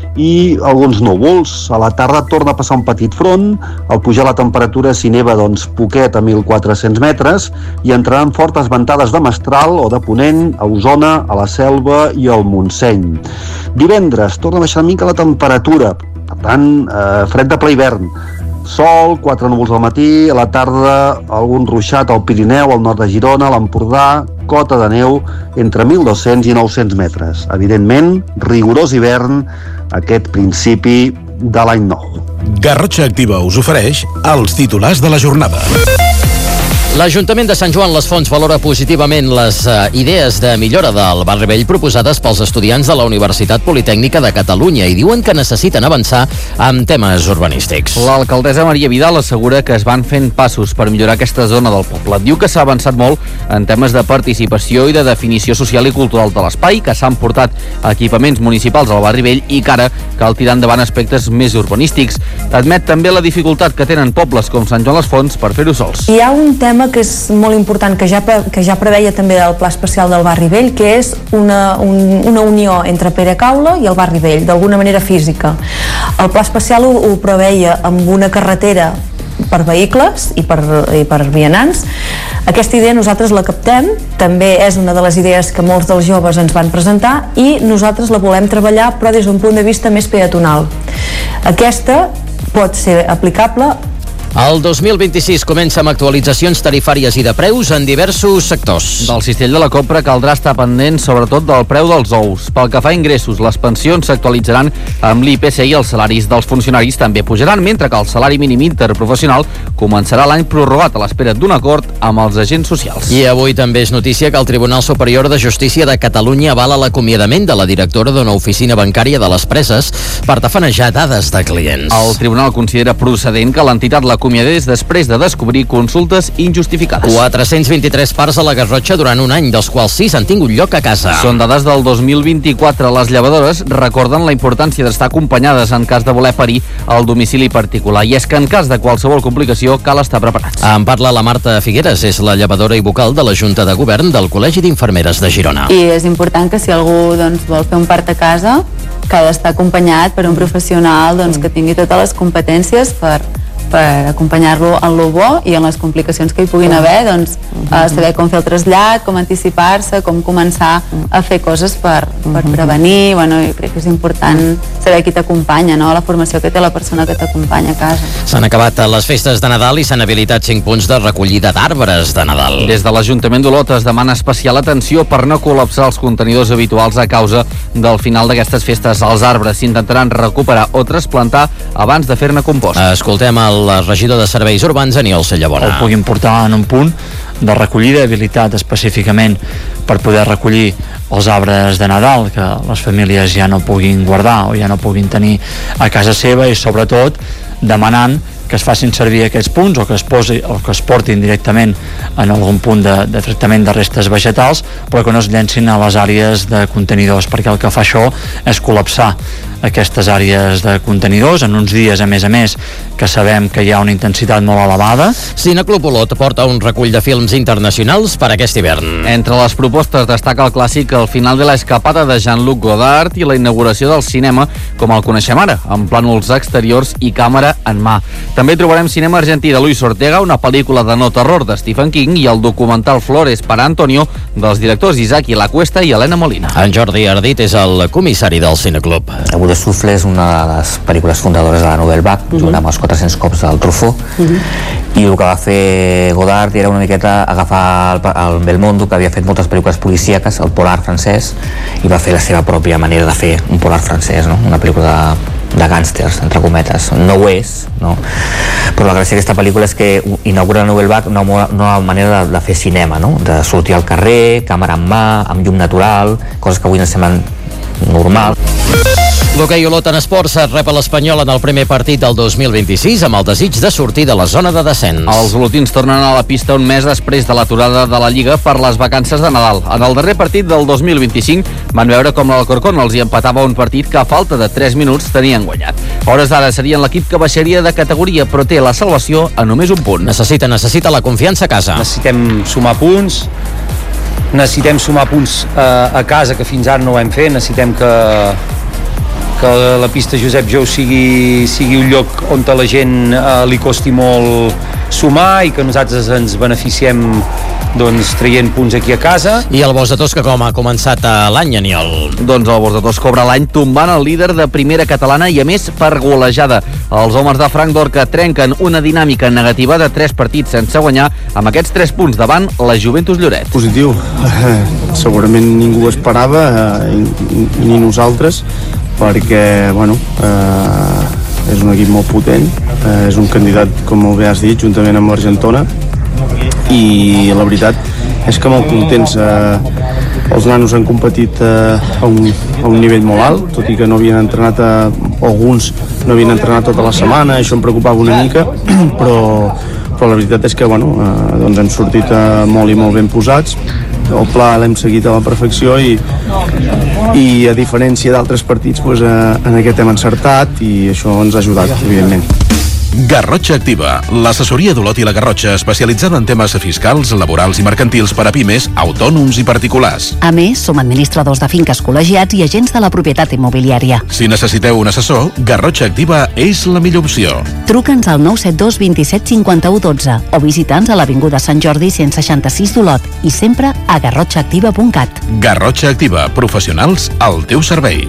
i alguns núvols. A la tarda torna a passar un petit front, al pujar la temperatura s'hi neva doncs poquet a mil quatre-cents metres i entraran fortes ventades de mestral o de ponent a Osona, a la Selva i al Montseny. Divendres torna a baixar una mica la temperatura, per tant, eh, fred de ple hivern. Sol, quatre núvols al matí, a la tarda algun ruixat al Pirineu, al nord de Girona, a l'Empordà, cota de neu entre mil dos-cents i nou-cents metres. Evidentment, rigorós hivern aquest principi de l'any nou. Garrotxa Activa us ofereix els titulars de la jornada. L'Ajuntament de Sant Joan les Fonts valora positivament les uh, idees de millora del Barri Vell proposades pels estudiants de la Universitat Politècnica de Catalunya i diuen que necessiten avançar amb temes urbanístics. L'alcaldessa Maria Vidal assegura que es van fent passos per millorar aquesta zona del poble. Diu que s'ha avançat molt en temes de participació i de definició social i cultural de l'espai, que s'han portat equipaments municipals al Barri Vell i que ara cal tirar endavant aspectes més urbanístics. Admet també la dificultat que tenen pobles com Sant Joan les Fonts per fer-ho sols. Hi ha un tema que és molt important, que ja, que ja preveia també el Pla Especial del Barri Vell, que és una, un, una unió entre Pere-Caula i el Barri Vell, d'alguna manera física. El Pla Especial ho, ho preveia amb una carretera per vehicles i per, i per vianants. Aquesta idea nosaltres la captem, també és una de les idees que molts dels joves ens van presentar i nosaltres la volem treballar, però des d'un punt de vista més peatonal. Aquesta pot ser aplicable. El dos mil vint-i-sis comença amb actualitzacions tarifàries i de preus en diversos sectors. Del cistell de la compra caldrà estar pendent sobretot del preu dels ous. Pel que fa a ingressos, les pensions s'actualitzaran amb l'I P C i els salaris dels funcionaris també pujaran, mentre que el salari mínim interprofessional començarà l'any prorrogat a l'espera d'un acord amb els agents socials. I avui també és notícia que el Tribunal Superior de Justícia de Catalunya avala l'acomiadament de la directora d'una oficina bancària de les Preses per tafanejar dades de clients. El tribunal considera procedent que l'entitat la acomiadés després de descobrir consultes injustificades. quatre-cents vint-i-tres parts a la Garrotxa durant un any, dels quals sis han tingut lloc a casa. Són dades del dos mil vint-i-quatre. Les llevadores recorden la importància d'estar acompanyades en cas de voler parir al domicili particular, i és que en cas de qualsevol complicació cal estar preparats. En parla la Marta Figueres, és la llevadora i vocal de la Junta de Govern del Col·legi d'Infermeres de Girona. I és important que si algú doncs, vol fer un part a casa, que ha d'estar acompanyat per un professional doncs, que tingui totes les competències per per acompanyar-lo en lo bo i en les complicacions que hi puguin haver, doncs uh, saber com fer el trasllat, com anticipar-se, com començar a fer coses per, per prevenir. Bueno, jo crec que és important saber qui t'acompanya, no? La formació que té la persona que t'acompanya a casa. S'han acabat les festes de Nadal i s'han habilitat cinc punts de recollida d'arbres de Nadal. Des de l'Ajuntament d'Olot es demana especial atenció per no col·lapsar els contenidors habituals a causa del final d'aquestes festes. Els arbres s'intentaran recuperar o trasplantar abans de fer-ne compost. Escoltem el regidor de Serveis Urbans, Aniol Sellabona. El puguin portar en un punt de recollida habilitat específicament per poder recollir els arbres de Nadal que les famílies ja no puguin guardar o ja no puguin tenir a casa seva, i sobretot demanant que es facin servir aquests punts o que es, posi, o que es portin directament en algun punt de, de tractament de restes vegetals, però que no es llencin a les àrees de contenidors, perquè el que fa això és col·lapsar aquestes àrees de contenidors en uns dies, a més a més, que sabem que hi ha una intensitat molt elevada. Cineclub Olot porta un recull de films internacionals per aquest hivern. Entre les propostes destaca el clàssic El final de la escapada de Jean-Luc Godard i la inauguració del cinema com el coneixem ara, amb plànols exteriors i càmera en mà. També trobarem cinema argentí de Luis Ortega, una pel·lícula de no terror de Stephen King i el documental Flores para Antonio dels directors Isaac i La Cuesta i Helena Molina. En Jordi Ardit és el comissari del Cineclub. Abu de Souffle és una de les pel·lícules fundadores de la Nouvelle Vague, uh-huh. junt amb els quatre-cents cops del Truffaut, uh-huh. i el que va fer Godard era una miqueta agafar el, el Belmondo, que havia fet moltes pel·lícules policíaques, el polar francès, i va fer la seva pròpia manera de fer un polar francès, no? Una pel·lícula de de gàngsters, entre cometes. No ho és, no? Però la gràcia d'aquesta pel·lícula és que inaugura la Nouvelle Vague una nova manera de, de fer cinema, no? De sortir al carrer, càmera en mà, amb llum natural, coses que avui ens semblen normals. L'hoquei Olot en esports rep a l'Espanyol en el primer partit del dos mil vint-i-sis amb el desig de sortir de la zona de descens. Els olotins tornen a la pista un mes després de l'aturada de la Lliga per les vacances de Nadal. En el darrer partit del dos mil vint-i-cinc van veure com l'Alcorcón els hi empatava un partit que a falta de tres minuts tenien guanyat. A hores d'ara serien l'equip que baixaria de categoria, però té la salvació a només un punt. Necessita, necessita la confiança a casa. Necessitem sumar punts, necessitem sumar punts eh, a casa, que fins ara no ho hem fet, necessitem que que la pista Josep Jou sigui, sigui un lloc on a la gent eh, li costi molt sumar i que nosaltres ens beneficiem doncs traient punts aquí a casa. I el Bos de Tos, que com ha començat l'any, Aniol? Doncs el Bos de Tos cobra l'any tombant el líder de primera catalana i a més per golejada. Els homes de Frank Dorca trenquen una dinàmica negativa de tres partits sense guanyar amb aquests tres punts davant la Juventus Lloret. Positiu, eh, segurament ningú esperava, eh, ni nosaltres, perquè bueno, eh, és un equip molt potent, eh, és un candidat, com molt bé has dit, juntament amb l'Argentona, i la veritat és que molt contents. Eh, els nanos han competit eh, a, un, a un nivell molt alt, tot i que no havien entrenat, eh, alguns no havien entrenat tota la setmana, això em preocupava una mica, però, però la veritat és que bueno, eh, doncs hem sortit eh, molt i molt ben posats. El pla l'hem seguit a la perfecció i, i a diferència d'altres partits doncs, eh, en aquest hem encertat i això ens ha ajudat, evidentment. Garrotxa Activa, l'assessoria d'Olot i la Garrotxa especialitzada en temes fiscals, laborals i mercantils per a pimes, autònoms i particulars. A més, som administradors de finques col·legiats i agents de la propietat immobiliària. Si necessiteu un assessor, Garrotxa Activa és la millor opció. Truca'ns al nou set dos vint set cinquanta-u dotze o visita'ns a l'Avinguda Sant Jordi cent seixanta-sis d'Olot i sempre a garrotxa activa punt cat. Garrotxa Activa, professionals al teu servei.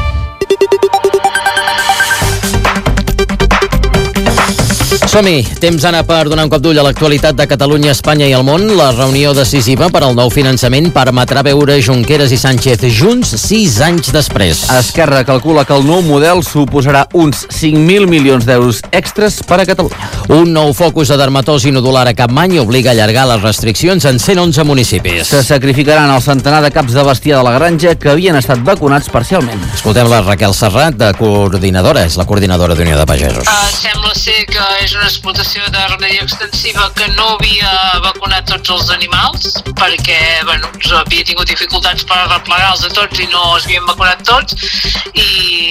Som-hi, temps ara per donar un cop d'ull a l'actualitat de Catalunya, Espanya i el món. La reunió decisiva per al nou finançament permetrà veure Junqueras i Sánchez junts sis anys després. Esquerra calcula que el nou model suposarà uns cinc mil milions d'euros extres per a Catalunya. Un nou focus de dermatosi nodular a Capmany obliga a allargar les restriccions en cent onze municipis. Se sacrificaran el centenar de caps de bestiar de la granja que havien estat vacunats parcialment. Escoltem la Raquel Serrat, de coordinadora, és la coordinadora d'Unió de Pagesos. Uh, sembla ser que és una explotació de ramaderia extensiva que no havia vacunat tots els animals perquè bueno, havia tingut dificultats per replegar-los a tots i no es havien vacunat tots i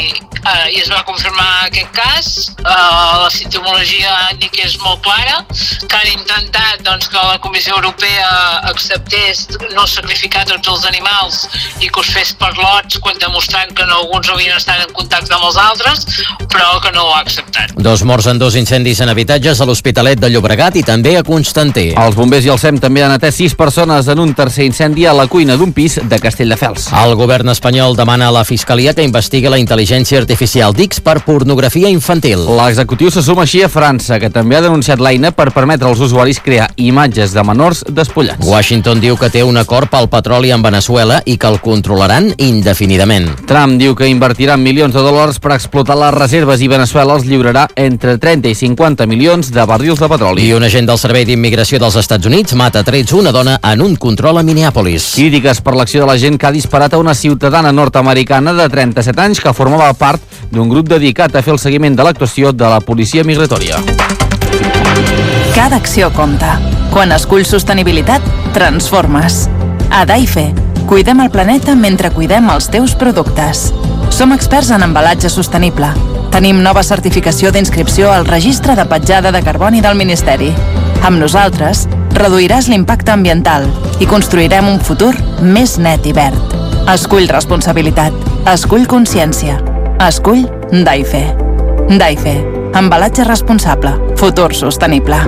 uh, i es va confirmar aquest cas. Uh, la sintomologia ni que és molt clara, que han intentat doncs, que la Comissió Europea acceptés no sacrificar tots els animals i que us fes per lots, quan demostrant que no, alguns havien estat en contacte amb els altres, però que no ho ha acceptat. Dos morts en dos incendis en habitatges a l'Hospitalet de Llobregat i també a Constantí. Els bombers i el SEM també han atès sis persones en un tercer incendi a la cuina d'un pis de Castelldefels. El govern espanyol demana a la Fiscalia que investigui la intel·ligència artificial d'X per pornografia infantil. L'executiu se suma així a França, que també ha denunciat l'eina per permetre als usuaris crear imatges de menors despullats. Washington diu que té un acord pel petroli amb Venezuela i que el controlaran indefinidament. Trump diu que invertirà milions de dòlars per explotar les reserves i Venezuela els lliurarà entre trenta i cinquanta milions de barrils de petroli. I un agent del Servei d'Immigració dels Estats Units mata a trets una dona en un control a Minneapolis. Crítiques per l'acció de la gent que ha disparat a una ciutadana nord-americana de trenta-set anys que formava part d'un grup dedicat a fer el seguiment de l'actuació de la policia migratòria. Cada acció compta. Quan esculls sostenibilitat, transformes. A Daife, cuidem el planeta mentre cuidem els teus productes. Som experts en embalatge sostenible. Tenim nova certificació d'inscripció al Registre de Petjada de Carboni del Ministeri. Amb nosaltres, reduiràs l'impacte ambiental i construirem un futur més net i verd. Escull responsabilitat. Escull consciència. Escull Daife. Daife. Embalatge responsable. Futur sostenible.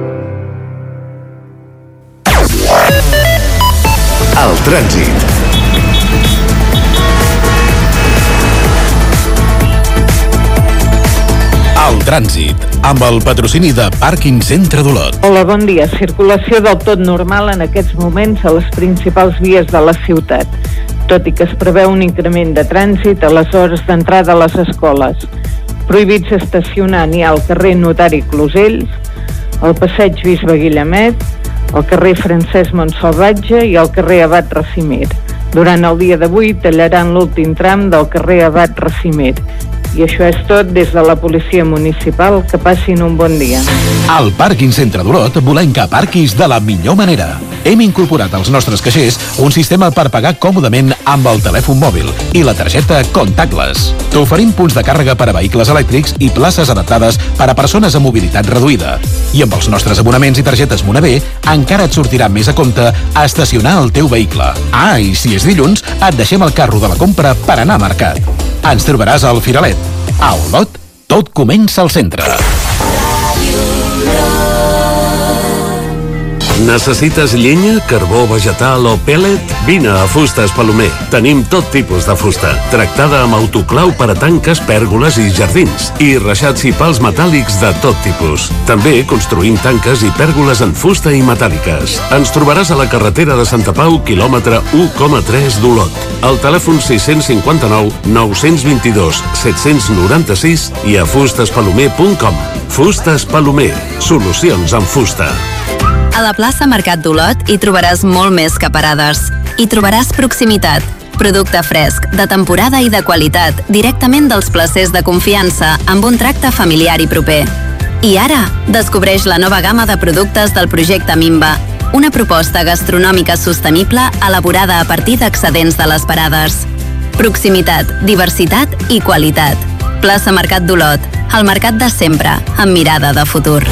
El trànsit. El trànsit, amb el patrocini de Pàrquing Centre d'Olot. Hola, bon dia. Circulació del tot normal en aquests moments a les principals vies de la ciutat, tot i que es preveu un increment de trànsit a les hores d'entrada a les escoles. Prohibits estacionar ni al carrer Notari Closells, al passeig Bisbe Guillamet, al carrer Francesc Montsalvatge i al carrer Abat Racimir. Durant el dia d'avui tallaran l'últim tram del carrer Abat Racimir. I això és tot des de la policia municipal. Que passin un bon dia. Al Pàrquing Centre d'Olot volem que aparquis de la millor manera. Hem incorporat als nostres caixers un sistema per pagar còmodament amb el telèfon mòbil i la targeta Contactless. T'oferim punts de càrrega per a vehicles elèctrics i places adaptades per a persones amb mobilitat reduïda. I amb els nostres abonaments i targetes Moneder encara et sortirà més a compte estacionar el teu vehicle. Ah, i si és dilluns, et deixem el carro de la compra per anar a mercat. Ens trobaràs al Firalet. A Olot, tot comença al centre. Necessites llenya, carbó vegetal o pellet? Vine a Fustes Palomer. Tenim tot tipus de fusta. Tractada amb autoclau per a tanques, pèrgoles i jardins. I reixats i pals metàl·lics de tot tipus. També construïm tanques i pèrgoles en fusta i metàl·liques. Ens trobaràs a la carretera de Santa Pau, quilòmetre u coma tres d'Olot. Al telèfon sis cinc nou, nou dos dos, set nou sis i a fustes palomer punt com. Fustes Palomer. Solucions en fusta. A la plaça Mercat d'Olot hi trobaràs molt més que parades. Hi trobaràs proximitat, producte fresc, de temporada i de qualitat, directament dels placers de confiança, amb un tracte familiar i proper. I ara, descobreix la nova gamma de productes del projecte Mimba, una proposta gastronòmica sostenible elaborada a partir d'excedents de les parades. Proximitat, diversitat i qualitat. Plaça Mercat d'Olot, el mercat de sempre, amb mirada de futur.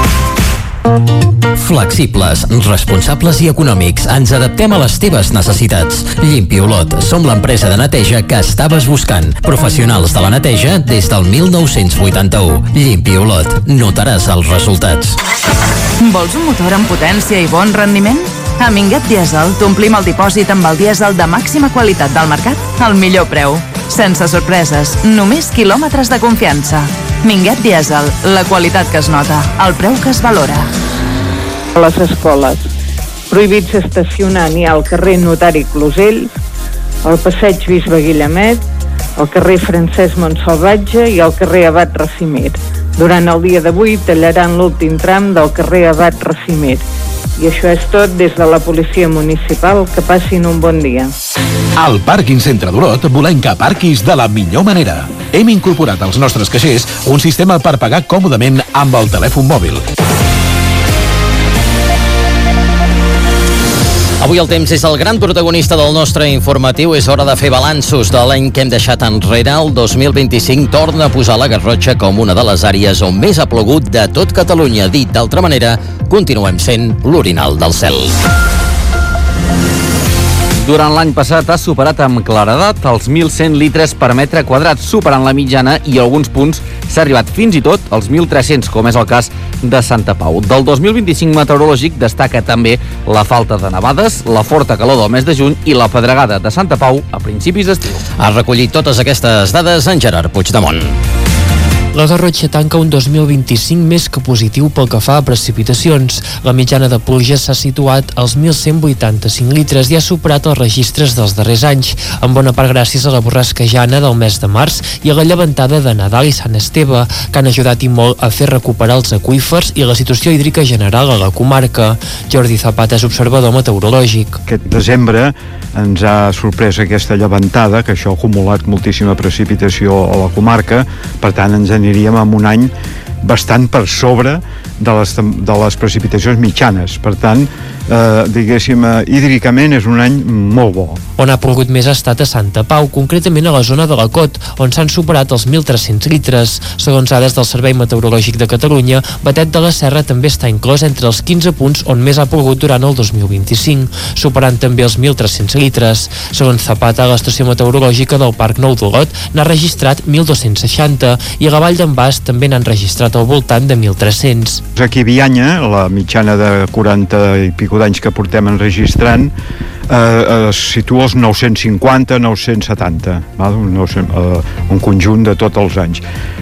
Flexibles, responsables i econòmics. Ens adaptem a les teves necessitats. Llimpi Olot. Som l'empresa de neteja que estaves buscant. Professionals de la neteja des del mil nou-cents vuitanta-u. Llimpi Olot. Notaràs els resultats. Vols un motor amb potència i bon rendiment? A Minguet Diesel t'omplim el dipòsit amb el dièsel de màxima qualitat del mercat al millor preu. Sense sorpreses, només quilòmetres de confiança. Minguet Diesel, la qualitat que es nota, el preu que es valora. A les escoles. Prohibits estacionar ni al carrer Notari Closells, al passeig Bisbe Guillamet, al carrer Francesc Montsalvatge i al carrer Abat Racimir. Durant el dia d'avui tallaran l'últim tram del carrer Abat Racimir. I això és tot des de la policia municipal. Que passin un bon dia. Al Pàrquing Centre d'Olot volem que aparquis de la millor manera. Hem incorporat als nostres caixers un sistema per pagar còmodament amb el telèfon mòbil. Avui el temps és el gran protagonista del nostre informatiu. És hora de fer balanços de l'any que hem deixat enrere. El dos mil vint-i-cinc torna a posar la Garrotxa com una de les àrees on més ha plogut de tot Catalunya. Dit d'altra manera, continuem sent l'orinal del cel. Durant l'any passat ha superat amb claredat els mil cent litres per metre quadrat, superant la mitjana, i a alguns punts s'ha arribat fins i tot als mil tres-cents, com és el cas de Santa Pau. Del dos mil vint-i-cinc meteorològic destaca també la falta de nevades, la forta calor del mes de juny i la pedregada de Santa Pau a principis d'estiu. Ha recollit totes aquestes dades en Gerard Puigdemont. La Garrotxa tanca un dos mil vint-i-cinc més que positiu pel que fa a precipitacions. La mitjana de pluja s'ha situat als mil cent vuitanta-cinc litres i ha superat els registres dels darrers anys, en bona part gràcies a la borrasquejana del mes de març i a la llevantada de Nadal i Sant Esteve, que han ajudat i molt a fer recuperar els aqüífers i la situació hídrica general a la comarca. Jordi Zapata és observador meteorològic. Aquest desembre ens ha sorprès aquesta llevantada, que això ha acumulat moltíssima precipitació a la comarca, per tant ens aniríem amb un any bastant per sobre de les, de les precipitacions mitjanes. Per tant, eh, diguéssim, eh, hídricament és un any molt bo. On ha plogut més ha estat a Santa Pau, concretament a la zona de la Cot, on s'han superat els mil tres-cents litres. Segons dades del Servei Meteorològic de Catalunya, Batet de la Serra també està inclòs entre els quinze punts on més ha plogut durant el dos mil vint-i-cinc, superant també els mil tres-cents litres. Segons Zapata, l'estació meteorològica del Parc Nou d'Olot n'ha registrat mil dos-cents seixanta i a la Vall d'en Bas també n'han registrat al voltant de mil tres-cents. Aquí a Bianya, la mitjana de quaranta i pico d'anys que portem enregistrant, eh, es situa als nou-cents cinquanta, nou-cents setanta, val? Un, eh, un conjunt de tots els anys.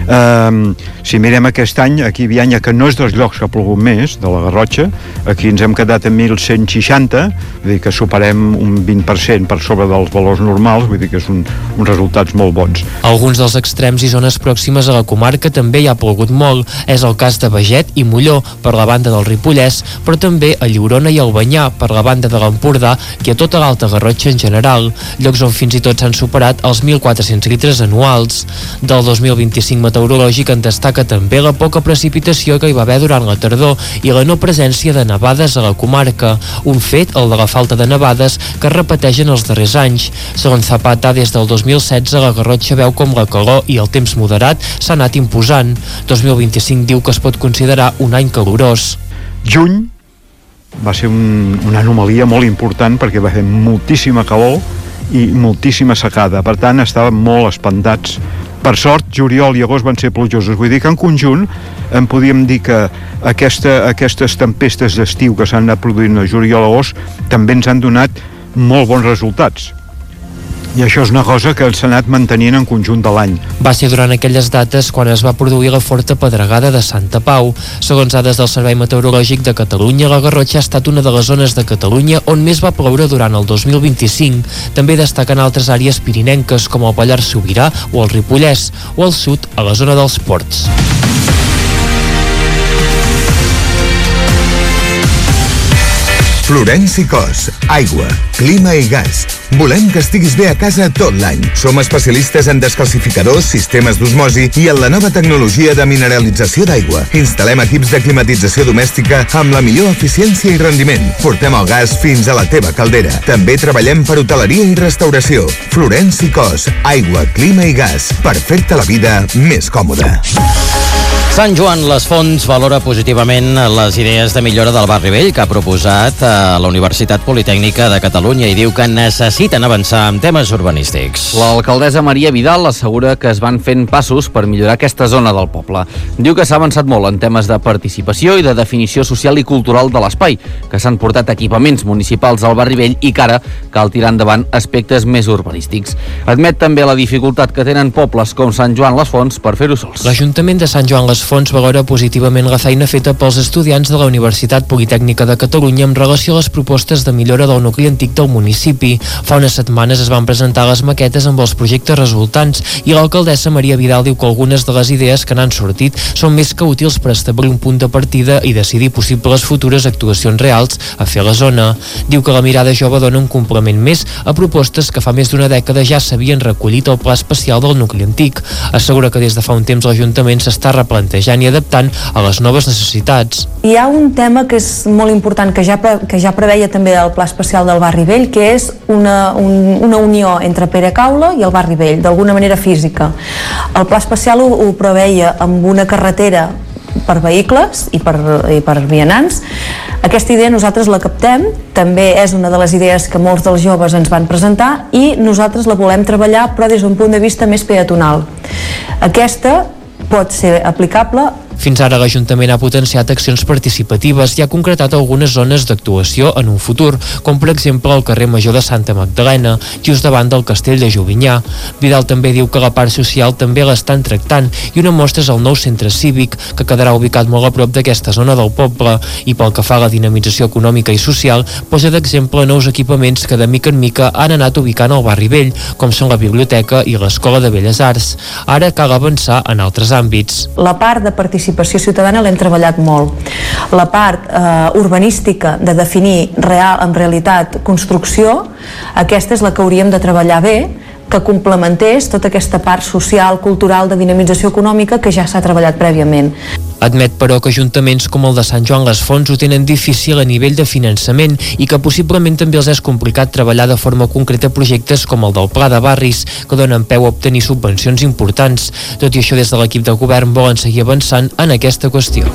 Eh, si mirem aquest any, aquí a Bianya, que no és dels llocs que ha plogut més, de la Garrotxa, aquí ens hem quedat a mil cent seixanta, vull dir que superem un vint per cent per sobre dels valors normals, vull dir que és un, uns resultats molt bons. Alguns dels extrems i zones pròximes a la comarca també hi ha plogut molt. És el cas de Beget i Molló, per la banda del Ripollès, però també a Llorona i Albanyà, per la banda de l'Empordà, i a tota l'Alta Garrotxa en general, llocs on fins i tot s'han superat els mil quatre-cents litres anuals. Del dos mil vint-i-cinc meteorològic en destaca també la poca precipitació que hi va haver durant la tardor i la no presència de nevades a la comarca, un fet, el de la falta de nevades, que es repeteix en els darrers anys. Segons Zapata, des del dos mil setze la Garrotxa veu com la calor i el temps moderat s'ha anat imposant. dos mil vint-i-cinc diu que es pot considerar un any calorós. Juny va ser un, una anomalia molt important perquè va fer moltíssima calor i moltíssima secada, per tant estàvem molt espantats. Per sort, juliol i agost van ser plujosos, vull dir que en conjunt en podíem dir que aquesta, aquestes tempestes d'estiu que s'han anat produint a juliol i agost també ens han donat molt bons resultats. I això és una cosa que s'ha anat mantenint en conjunt de l'any. Va ser durant aquelles dates quan es va produir la forta pedregada de Santa Pau. Segons dades del Servei Meteorològic de Catalunya, la Garrotxa ha estat una de les zones de Catalunya on més va ploure durant el dos mil vint-i-cinc. També destaquen altres àrees pirinenques com el Pallars Sobirà o el Ripollès, o al sud, a la zona dels Ports. Florenci Cos, aigua, clima i gas. Volem que estiguis bé a casa tot l'any. Som especialistes en descalcificadors, sistemes d'osmosi i en la nova tecnologia de mineralització d'aigua. Instal·lem equips de climatització domèstica amb la millor eficiència i rendiment. Portem el gas fins a la teva caldera. També treballem per hoteleria i restauració. Florenci Cos, aigua, clima i gas. Per fer-te la vida més còmoda. Sant Joan les Fonts valora positivament les idees de millora del Barri Vell que ha proposat a la Universitat Politècnica de Catalunya i diu que necessiten avançar en temes urbanístics. L'alcaldessa Maria Vidal assegura que es van fent passos per millorar aquesta zona del poble. Diu que s'ha avançat molt en temes de participació i de definició social i cultural de l'espai, que s'han portat equipaments municipals al Barri Vell i que ara cal tirar endavant aspectes més urbanístics. Admet també la dificultat que tenen pobles com Sant Joan les Fonts per fer-ho sols. L'Ajuntament de Sant Joan les Fonts valora positivament la feina feta pels estudiants de la Universitat Politècnica de Catalunya en relació a les propostes de millora del nucli antic del municipi. Fa unes setmanes es van presentar les maquetes amb els projectes resultants i l'alcaldessa Maria Vidal diu que algunes de les idees que n'han sortit són més que útils per establir un punt de partida i decidir possibles futures actuacions reals a fer a la zona. Diu que la mirada jove dona un complement més a propostes que fa més d'una dècada ja s'havien recollit al pla especial del nucli antic. Assegura que des de fa un temps l'Ajuntament s'està replantant plantejant i adaptant a les noves necessitats. Hi ha un tema que és molt important, que ja, que ja preveia també el Pla Especial del Barri Vell, que és una, un, una unió entre Pere-Caula i el Barri Vell, d'alguna manera física. El Pla Especial ho, ho preveia amb una carretera per vehicles i per, i per vianants. Aquesta idea nosaltres la captem, també és una de les idees que molts dels joves ens van presentar i nosaltres la volem treballar, però des d'un punt de vista més peatonal. Aquesta pot ser aplicable. Fins ara l'Ajuntament ha potenciat accions participatives i ha concretat algunes zones d'actuació en un futur, com per exemple el carrer Major de Santa Magdalena, just davant del Castell de Jovinyà. Vidal també diu que la part social també l'estan tractant i una mostra és el nou centre cívic, que quedarà ubicat molt a prop d'aquesta zona del poble, i pel que fa a la dinamització econòmica i social, posa d'exemple nous equipaments que de mica en mica han anat ubicant al Barri Vell, com són la biblioteca i l'Escola de Belles Arts. Ara cal avançar en altres àmbits. La part de participació participació ciutadana l'hem treballat molt. La part eh, urbanística de definir real, en realitat construcció, aquesta és la que hauríem de treballar bé, que complementés tota aquesta part social, cultural, de dinamització econòmica que ja s'ha treballat prèviament. Admet, però, que ajuntaments com el de Sant Joan les Fonts ho tenen difícil a nivell de finançament i que possiblement també els és complicat treballar de forma concreta projectes com el del Pla de Barris, que donen peu a obtenir subvencions importants. Tot i això, des de l'equip de govern volen seguir avançant en aquesta qüestió.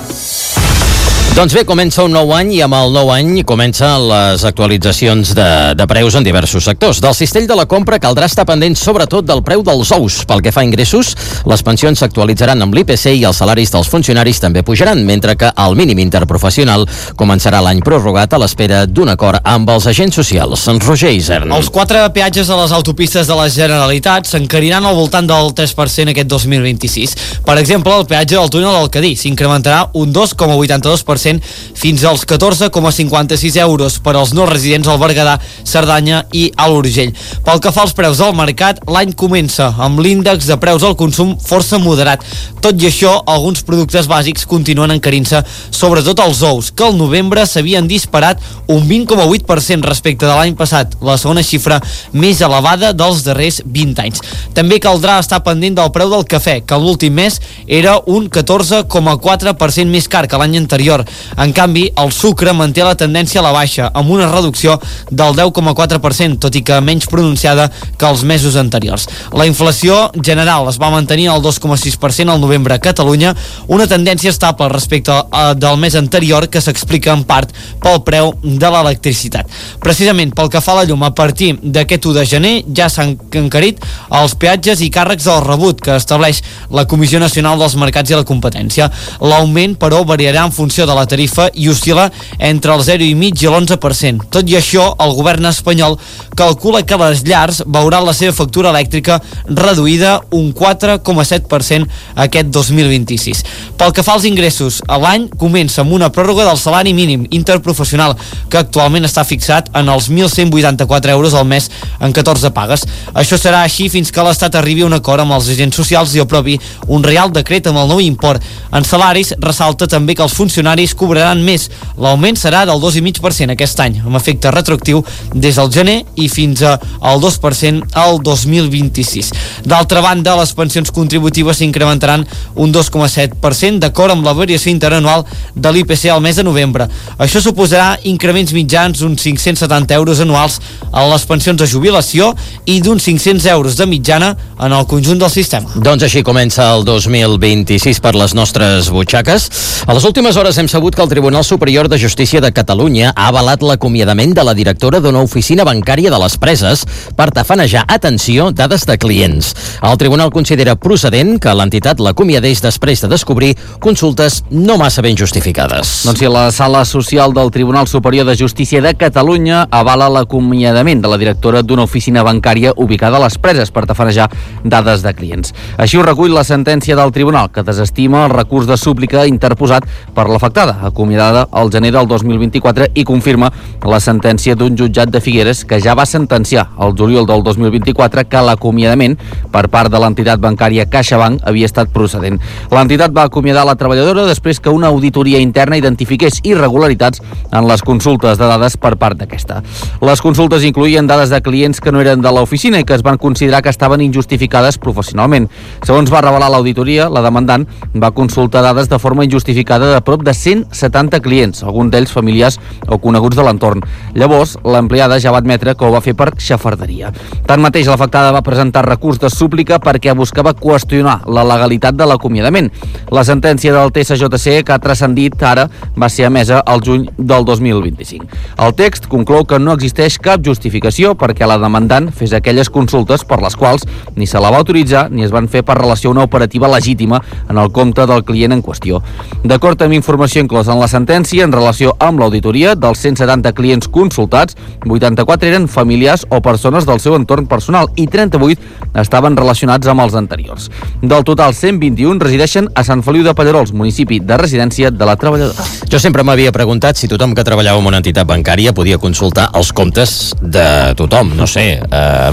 Doncs bé, comença un nou any i amb el nou any comencen les actualitzacions de, de preus en diversos sectors. Del cistell de la compra caldrà estar pendent sobretot del preu dels ous. Pel que fa a ingressos, les pensions s'actualitzaran amb l'I P C i els salaris dels funcionaris també pujaran, mentre que el mínim interprofessional començarà l'any prorrogat a l'espera d'un acord amb els agents socials. En Roger Isern. Els quatre peatges a les autopistes de la Generalitat s'encariran al voltant del tres per cent aquest dos mil vint-i-sis. Per exemple, el peatge del túnel del Cadí s'incrementarà un dos coma vuitanta-dos per cent fins als catorze coma cinquanta-sis euros per als no residents al Berguedà, Cerdanya i a l'Urgell. Pel que fa als preus del mercat, l'any comença amb l'índex de preus al consum força moderat. Tot i això, alguns productes bàsics continuen encarint-se, sobretot els ous, que al novembre s'havien disparat un vint coma vuit per cent respecte de l'any passat, la segona xifra més elevada dels darrers vint anys. També caldrà estar pendent del preu del cafè, que l'últim mes era un catorze coma quatre per cent més car que l'any anterior. En canvi, el sucre manté la tendència a la baixa, amb una reducció del deu coma quatre per cent, tot i que menys pronunciada que els mesos anteriors. La inflació general es va mantenir al dos coma sis per cent al novembre a Catalunya, una tendència estable respecte a, del mes anterior, que s'explica en part pel preu de l'electricitat. Precisament pel que fa a la llum, a partir d'aquest u de gener ja s'han encarit els peatges i càrrecs del rebut que estableix la Comissió Nacional dels Mercats i la Competència. L'augment, però, variarà en funció de la tarifa i oscil·la entre el zero coma cinc i l'onze per cent. Tot i això, el govern espanyol calcula que les llars veuran la seva factura elèctrica reduïda un quatre coma set per cent aquest dos mil vint-i-sis. Pel que fa als ingressos, l'any comença amb una pròrroga del salari mínim interprofessional, que actualment està fixat en els mil cent vuitanta-quatre euros al mes en catorze pagues. Això serà així fins que l'Estat arribi a un acord amb els agents socials i aprovi un real decret amb el nou import. En salaris, ressalta també que els funcionaris cobraran més. L'augment serà del dos coma cinc per cent aquest any, amb efecte retroactiu des del gener i fins al dos per cent al dos mil vint-i-sis. D'altra banda, les pensions contributives s'incrementaran un dos coma set per cent d'acord amb la variació interanual de l'I P C al mes de novembre. Això suposarà increments mitjans d'uns cinc-cents setanta euros anuals a les pensions de jubilació i d'uns cinc-cents euros de mitjana en el conjunt del sistema. Doncs així comença el dos mil vint-i-sis per les nostres butxaques. A les últimes hores hem sabut que el Tribunal Superior de Justícia de Catalunya ha avalat l'acomiadament de la directora d'una oficina bancària de les Preses per tafanejar, atenció, dades de clients. El tribunal considera procedent que l'entitat l'acomiadés després de descobrir consultes no massa ben justificades. Doncs sí, la Sala Social del Tribunal Superior de Justícia de Catalunya avala l'acomiadament de la directora d'una oficina bancària ubicada a les Preses per tafanejar dades de clients. Així ho recull la sentència del tribunal, que desestima el recurs de súplica interposat per l'afectada, passada, acomiadada al gener del dos mil vint-i-quatre, i confirma la sentència d'un jutjat de Figueres que ja va sentenciar el juliol del dos mil vint-i-quatre que l'acomiadament per part de l'entitat bancària CaixaBank havia estat procedent. L'entitat va acomiadar la treballadora després que una auditoria interna identifiqués irregularitats en les consultes de dades per part d'aquesta. Les consultes incloïen dades de clients que no eren de l'oficina i que es van considerar que estaven injustificades professionalment. Segons va revelar l'auditoria, la demandant va consultar dades de forma injustificada de prop de cent setanta clients, alguns d'ells familiars o coneguts de l'entorn. Llavors, l'empleada ja va admetre que ho va fer per xafarderia. Tanmateix, l'afectada va presentar recurs de súplica perquè buscava qüestionar la legalitat de l'acomiadament. La sentència del T S J C, que ha transcendit ara, va ser emesa al juny del dos mil vint-i-cinc. El text conclou que no existeix cap justificació perquè la demandant fes aquelles consultes per les quals ni se la va autoritzar ni es van fer per relació a una operativa legítima en el compte del client en qüestió. D'acord amb informació inclosa en la sentència, en relació amb l'auditoria, dels cent setanta clients consultats, vuitanta-quatre eren familiars o persones del seu entorn personal i trenta-vuit estaven relacionats amb els anteriors. Del total, cent vint-i-un resideixen a Sant Feliu de Pallerols, municipi de residència de la treballadora. Jo sempre m'havia preguntat si tothom que treballava en una entitat bancària podia consultar els comptes de tothom, no sé, eh,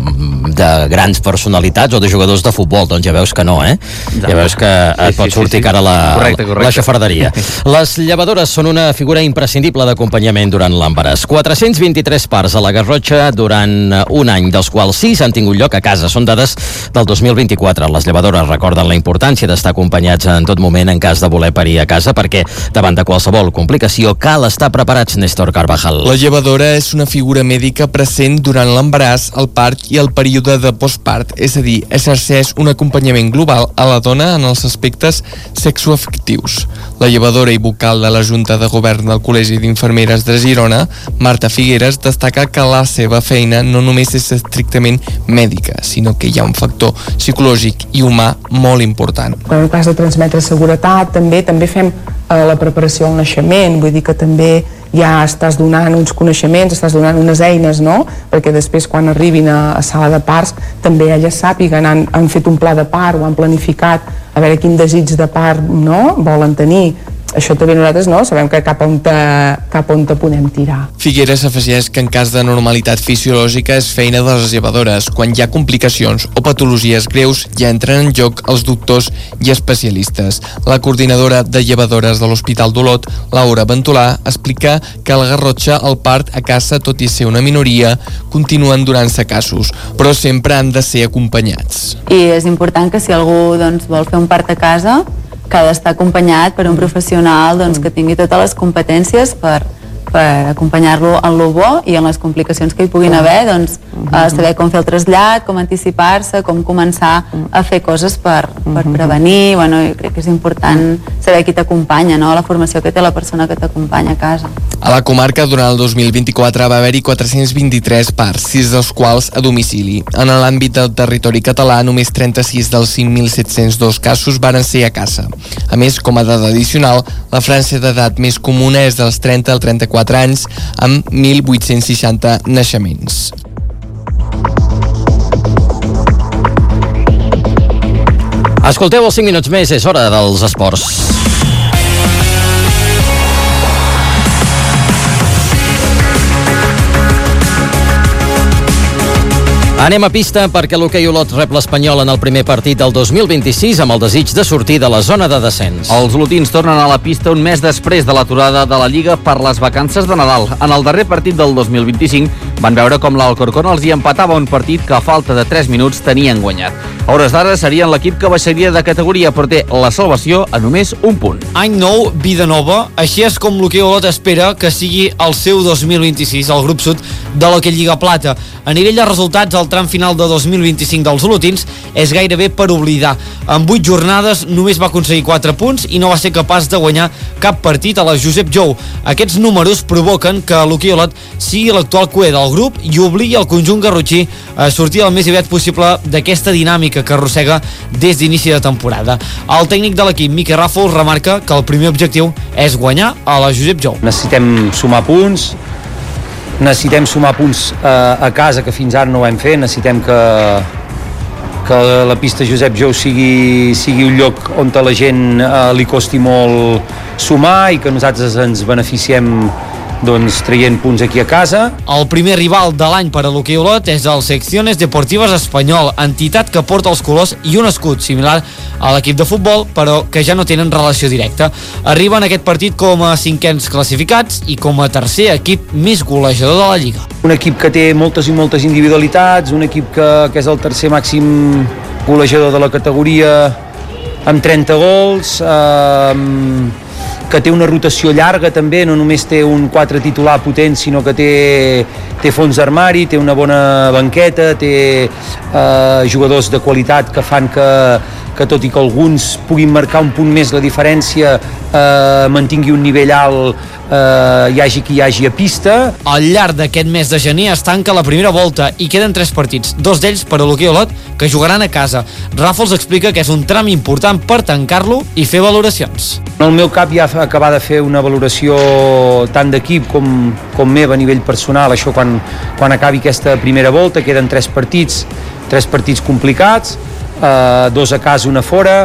de grans personalitats o de jugadors de futbol. Doncs ja veus que no, eh? Exacte. Ja veus que et sí, pot sortir sí, sí. cara la, correcte, correcte. la xafarderia. Les llevadores són una figura imprescindible d'acompanyament durant l'embaràs. quatre-cents vint-i-tres parts a la Garrotxa durant un any, dels quals sis han tingut lloc a casa. Són dades del dos mil vint-i-quatre. Les llevadores recorden la importància d'estar acompanyats en tot moment en cas de voler parir a casa, perquè davant de qualsevol complicació cal estar preparats. Néstor Carvajal. La llevadora és una figura mèdica present durant l'embaràs, el part i el període de postpart, és a dir, exerceix un acompanyament global a la dona en els aspectes sexoafectius. La llevadora i vocal de la Junta de Govern del Col·legi d'Infermeres de Girona, Marta Figueres, destaca que la seva feina no només és estrictament mèdica, sinó que hi ha un factor psicològic i humà molt important. En el cas de transmetre seguretat, també també fem eh, la preparació al naixement, vull dir que també ja estàs donant uns coneixements, estàs donant unes eines, no? Perquè després quan arribin a, a sala de parts també elles sàpiguen, han, han fet un pla de part o han planificat a veure quin desig de part, no?, volen tenir. Això també nosaltres no, sabem que cap on te, cap on te podem tirar. Figueres afegeix que en cas de normalitat fisiològica és feina de les llevadores. Quan hi ha complicacions o patologies greus ja entren en joc els doctors i especialistes. La coordinadora de llevadores de l'Hospital d'Olot, Laura Ventolà, explica que a la Garrotxa el part a casa, tot i ser una minoria, continuen donant-se casos, però sempre han de ser acompanyats. I és important que si algú doncs, vol fer un part a casa, que ha d'estar acompanyat per un professional doncs, que tingui totes les competències per, per acompanyar-lo en lo bo i en les complicacions que hi puguin haver, doncs, a saber com fer el trasllat, com anticipar-se, com començar a fer coses per, per prevenir. Bueno, jo crec que és important saber qui t'acompanya, no? La formació que té la persona que t'acompanya a casa. A la comarca, durant el dos mil vint-i-quatre va haver-hi quatre-cents vint-i-tres parts, sis dels quals a domicili. En l'àmbit del territori català, només trenta-sis dels cinc mil set-cents dos casos varen ser a casa. A més, com a dada addicional, la franja d'edat més comuna és dels trenta al trenta-quatre anys, amb mil vuit-cents seixanta naixements. Escolteu els cinc minuts més, és hora dels esports. Anem a pista perquè l'hoquei Olot rep l'Espanyol en el primer partit del dos mil vint-i-sis amb el desig de sortir de la zona de descens. Els olotins tornen a la pista un mes després de l'aturada de la Lliga per les vacances de Nadal. En el darrer partit del dos mil vint-i-cinc van veure com l'Alcorcón els hi empatava un partit que a falta de tres minuts tenien guanyat. A hores d'ara serien l'equip que baixaria de categoria, però té la salvació a només un punt. Any nou, vida nova. Així és com l'hoquei Olot espera que sigui el seu dos mil vint-i-sis, el grup sud de l'hoquei Lliga Plata. A nivell de resultats, el tram final de dos mil vint-i-cinc dels olotins és gairebé per oblidar. En vuit jornades només va aconseguir quatre punts i no va ser capaç de guanyar cap partit a la Josep Jou. Aquests números provoquen que l'hoquei Olot sigui l'actual cuer del grup i obligui el conjunt garrotxí a sortir el més aviat possible d'aquesta dinàmica que arrossega des d'inici de temporada. El tècnic de l'equip, Miquel Ràfols, remarca que el primer objectiu és guanyar a la Josep Jou. Necessitem sumar punts, necessitem sumar punts eh, a casa, que fins ara no ho hem fet, necessitem que, que la pista Josep Jou sigui, sigui un lloc on a la gent eh, li costi molt sumar i que nosaltres ens beneficiem doncs traient punts aquí a casa. El primer rival de l'any per a l'hoquei Olot és el Secciones Deportives Espanyol, entitat que porta els colors i un escut similar a l'equip de futbol, però que ja no tenen relació directa. Arriben a aquest partit com a cinquens classificats i com a tercer equip més golejador de la Lliga. Un equip que té moltes i moltes individualitats, un equip que, que és el tercer màxim golejador de la categoria amb trenta gols, eh, que té una rotació llarga també, no només té un quatre titular potent, sinó que té, té fons d'armari, té una bona banqueta, té eh, jugadors de qualitat que fan que, que tot i que alguns puguin marcar un punt més la diferència, eh, mantingui un nivell alt, eh, hi hagi qui hi hagi a pista. Al llarg d'aquest mes de gener es tanca la primera volta i queden tres partits, dos d'ells per a l'hoquei Olot, que jugaran a casa. Ràfols explica que és un tram important per tancar-lo i fer valoracions. En el meu cap ja acabar de fer una valoració tant d'equip com, com meva a nivell personal, això quan, quan acabi aquesta primera volta, queden tres partits, tres partits complicats, eh, dos a casa, una fora,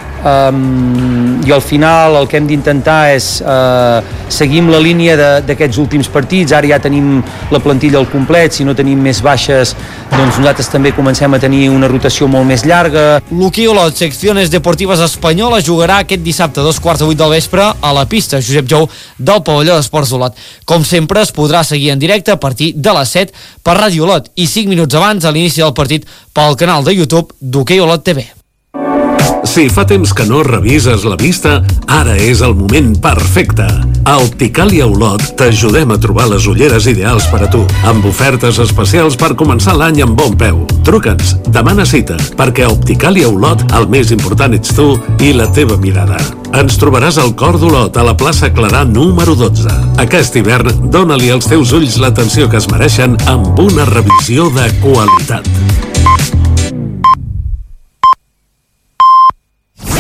Um, i al final el que hem d'intentar és uh, seguir la línia d'aquests últims partits. Ara ja tenim la plantilla al complet, si no tenim més baixes doncs nosaltres també comencem a tenir una rotació molt més llarga. L'hoquei Olot Secciones Deportives Espanyola jugarà aquest dissabte a dos quarts de vuit del vespre a la pista Josep Jou del pavelló d'Esports Olot. Com sempre es podrà seguir en directe a partir de les set per Ràdio Olot i cinc minuts abans a l'inici del partit pel canal de YouTube d'Hoquei Olot T V. Si fa temps que no revises la vista, ara és el moment perfecte. A Opticàlia Olot t'ajudem a trobar les ulleres ideals per a tu, amb ofertes especials per començar l'any amb bon peu. Truca'ns, demana cita, perquè a Opticàlia Olot el més important ets tu i la teva mirada. Ens trobaràs al cor d'Olot, a la plaça Clarà número dotze. Aquest hivern, dóna-li als teus ulls l'atenció que es mereixen amb una revisió de qualitat.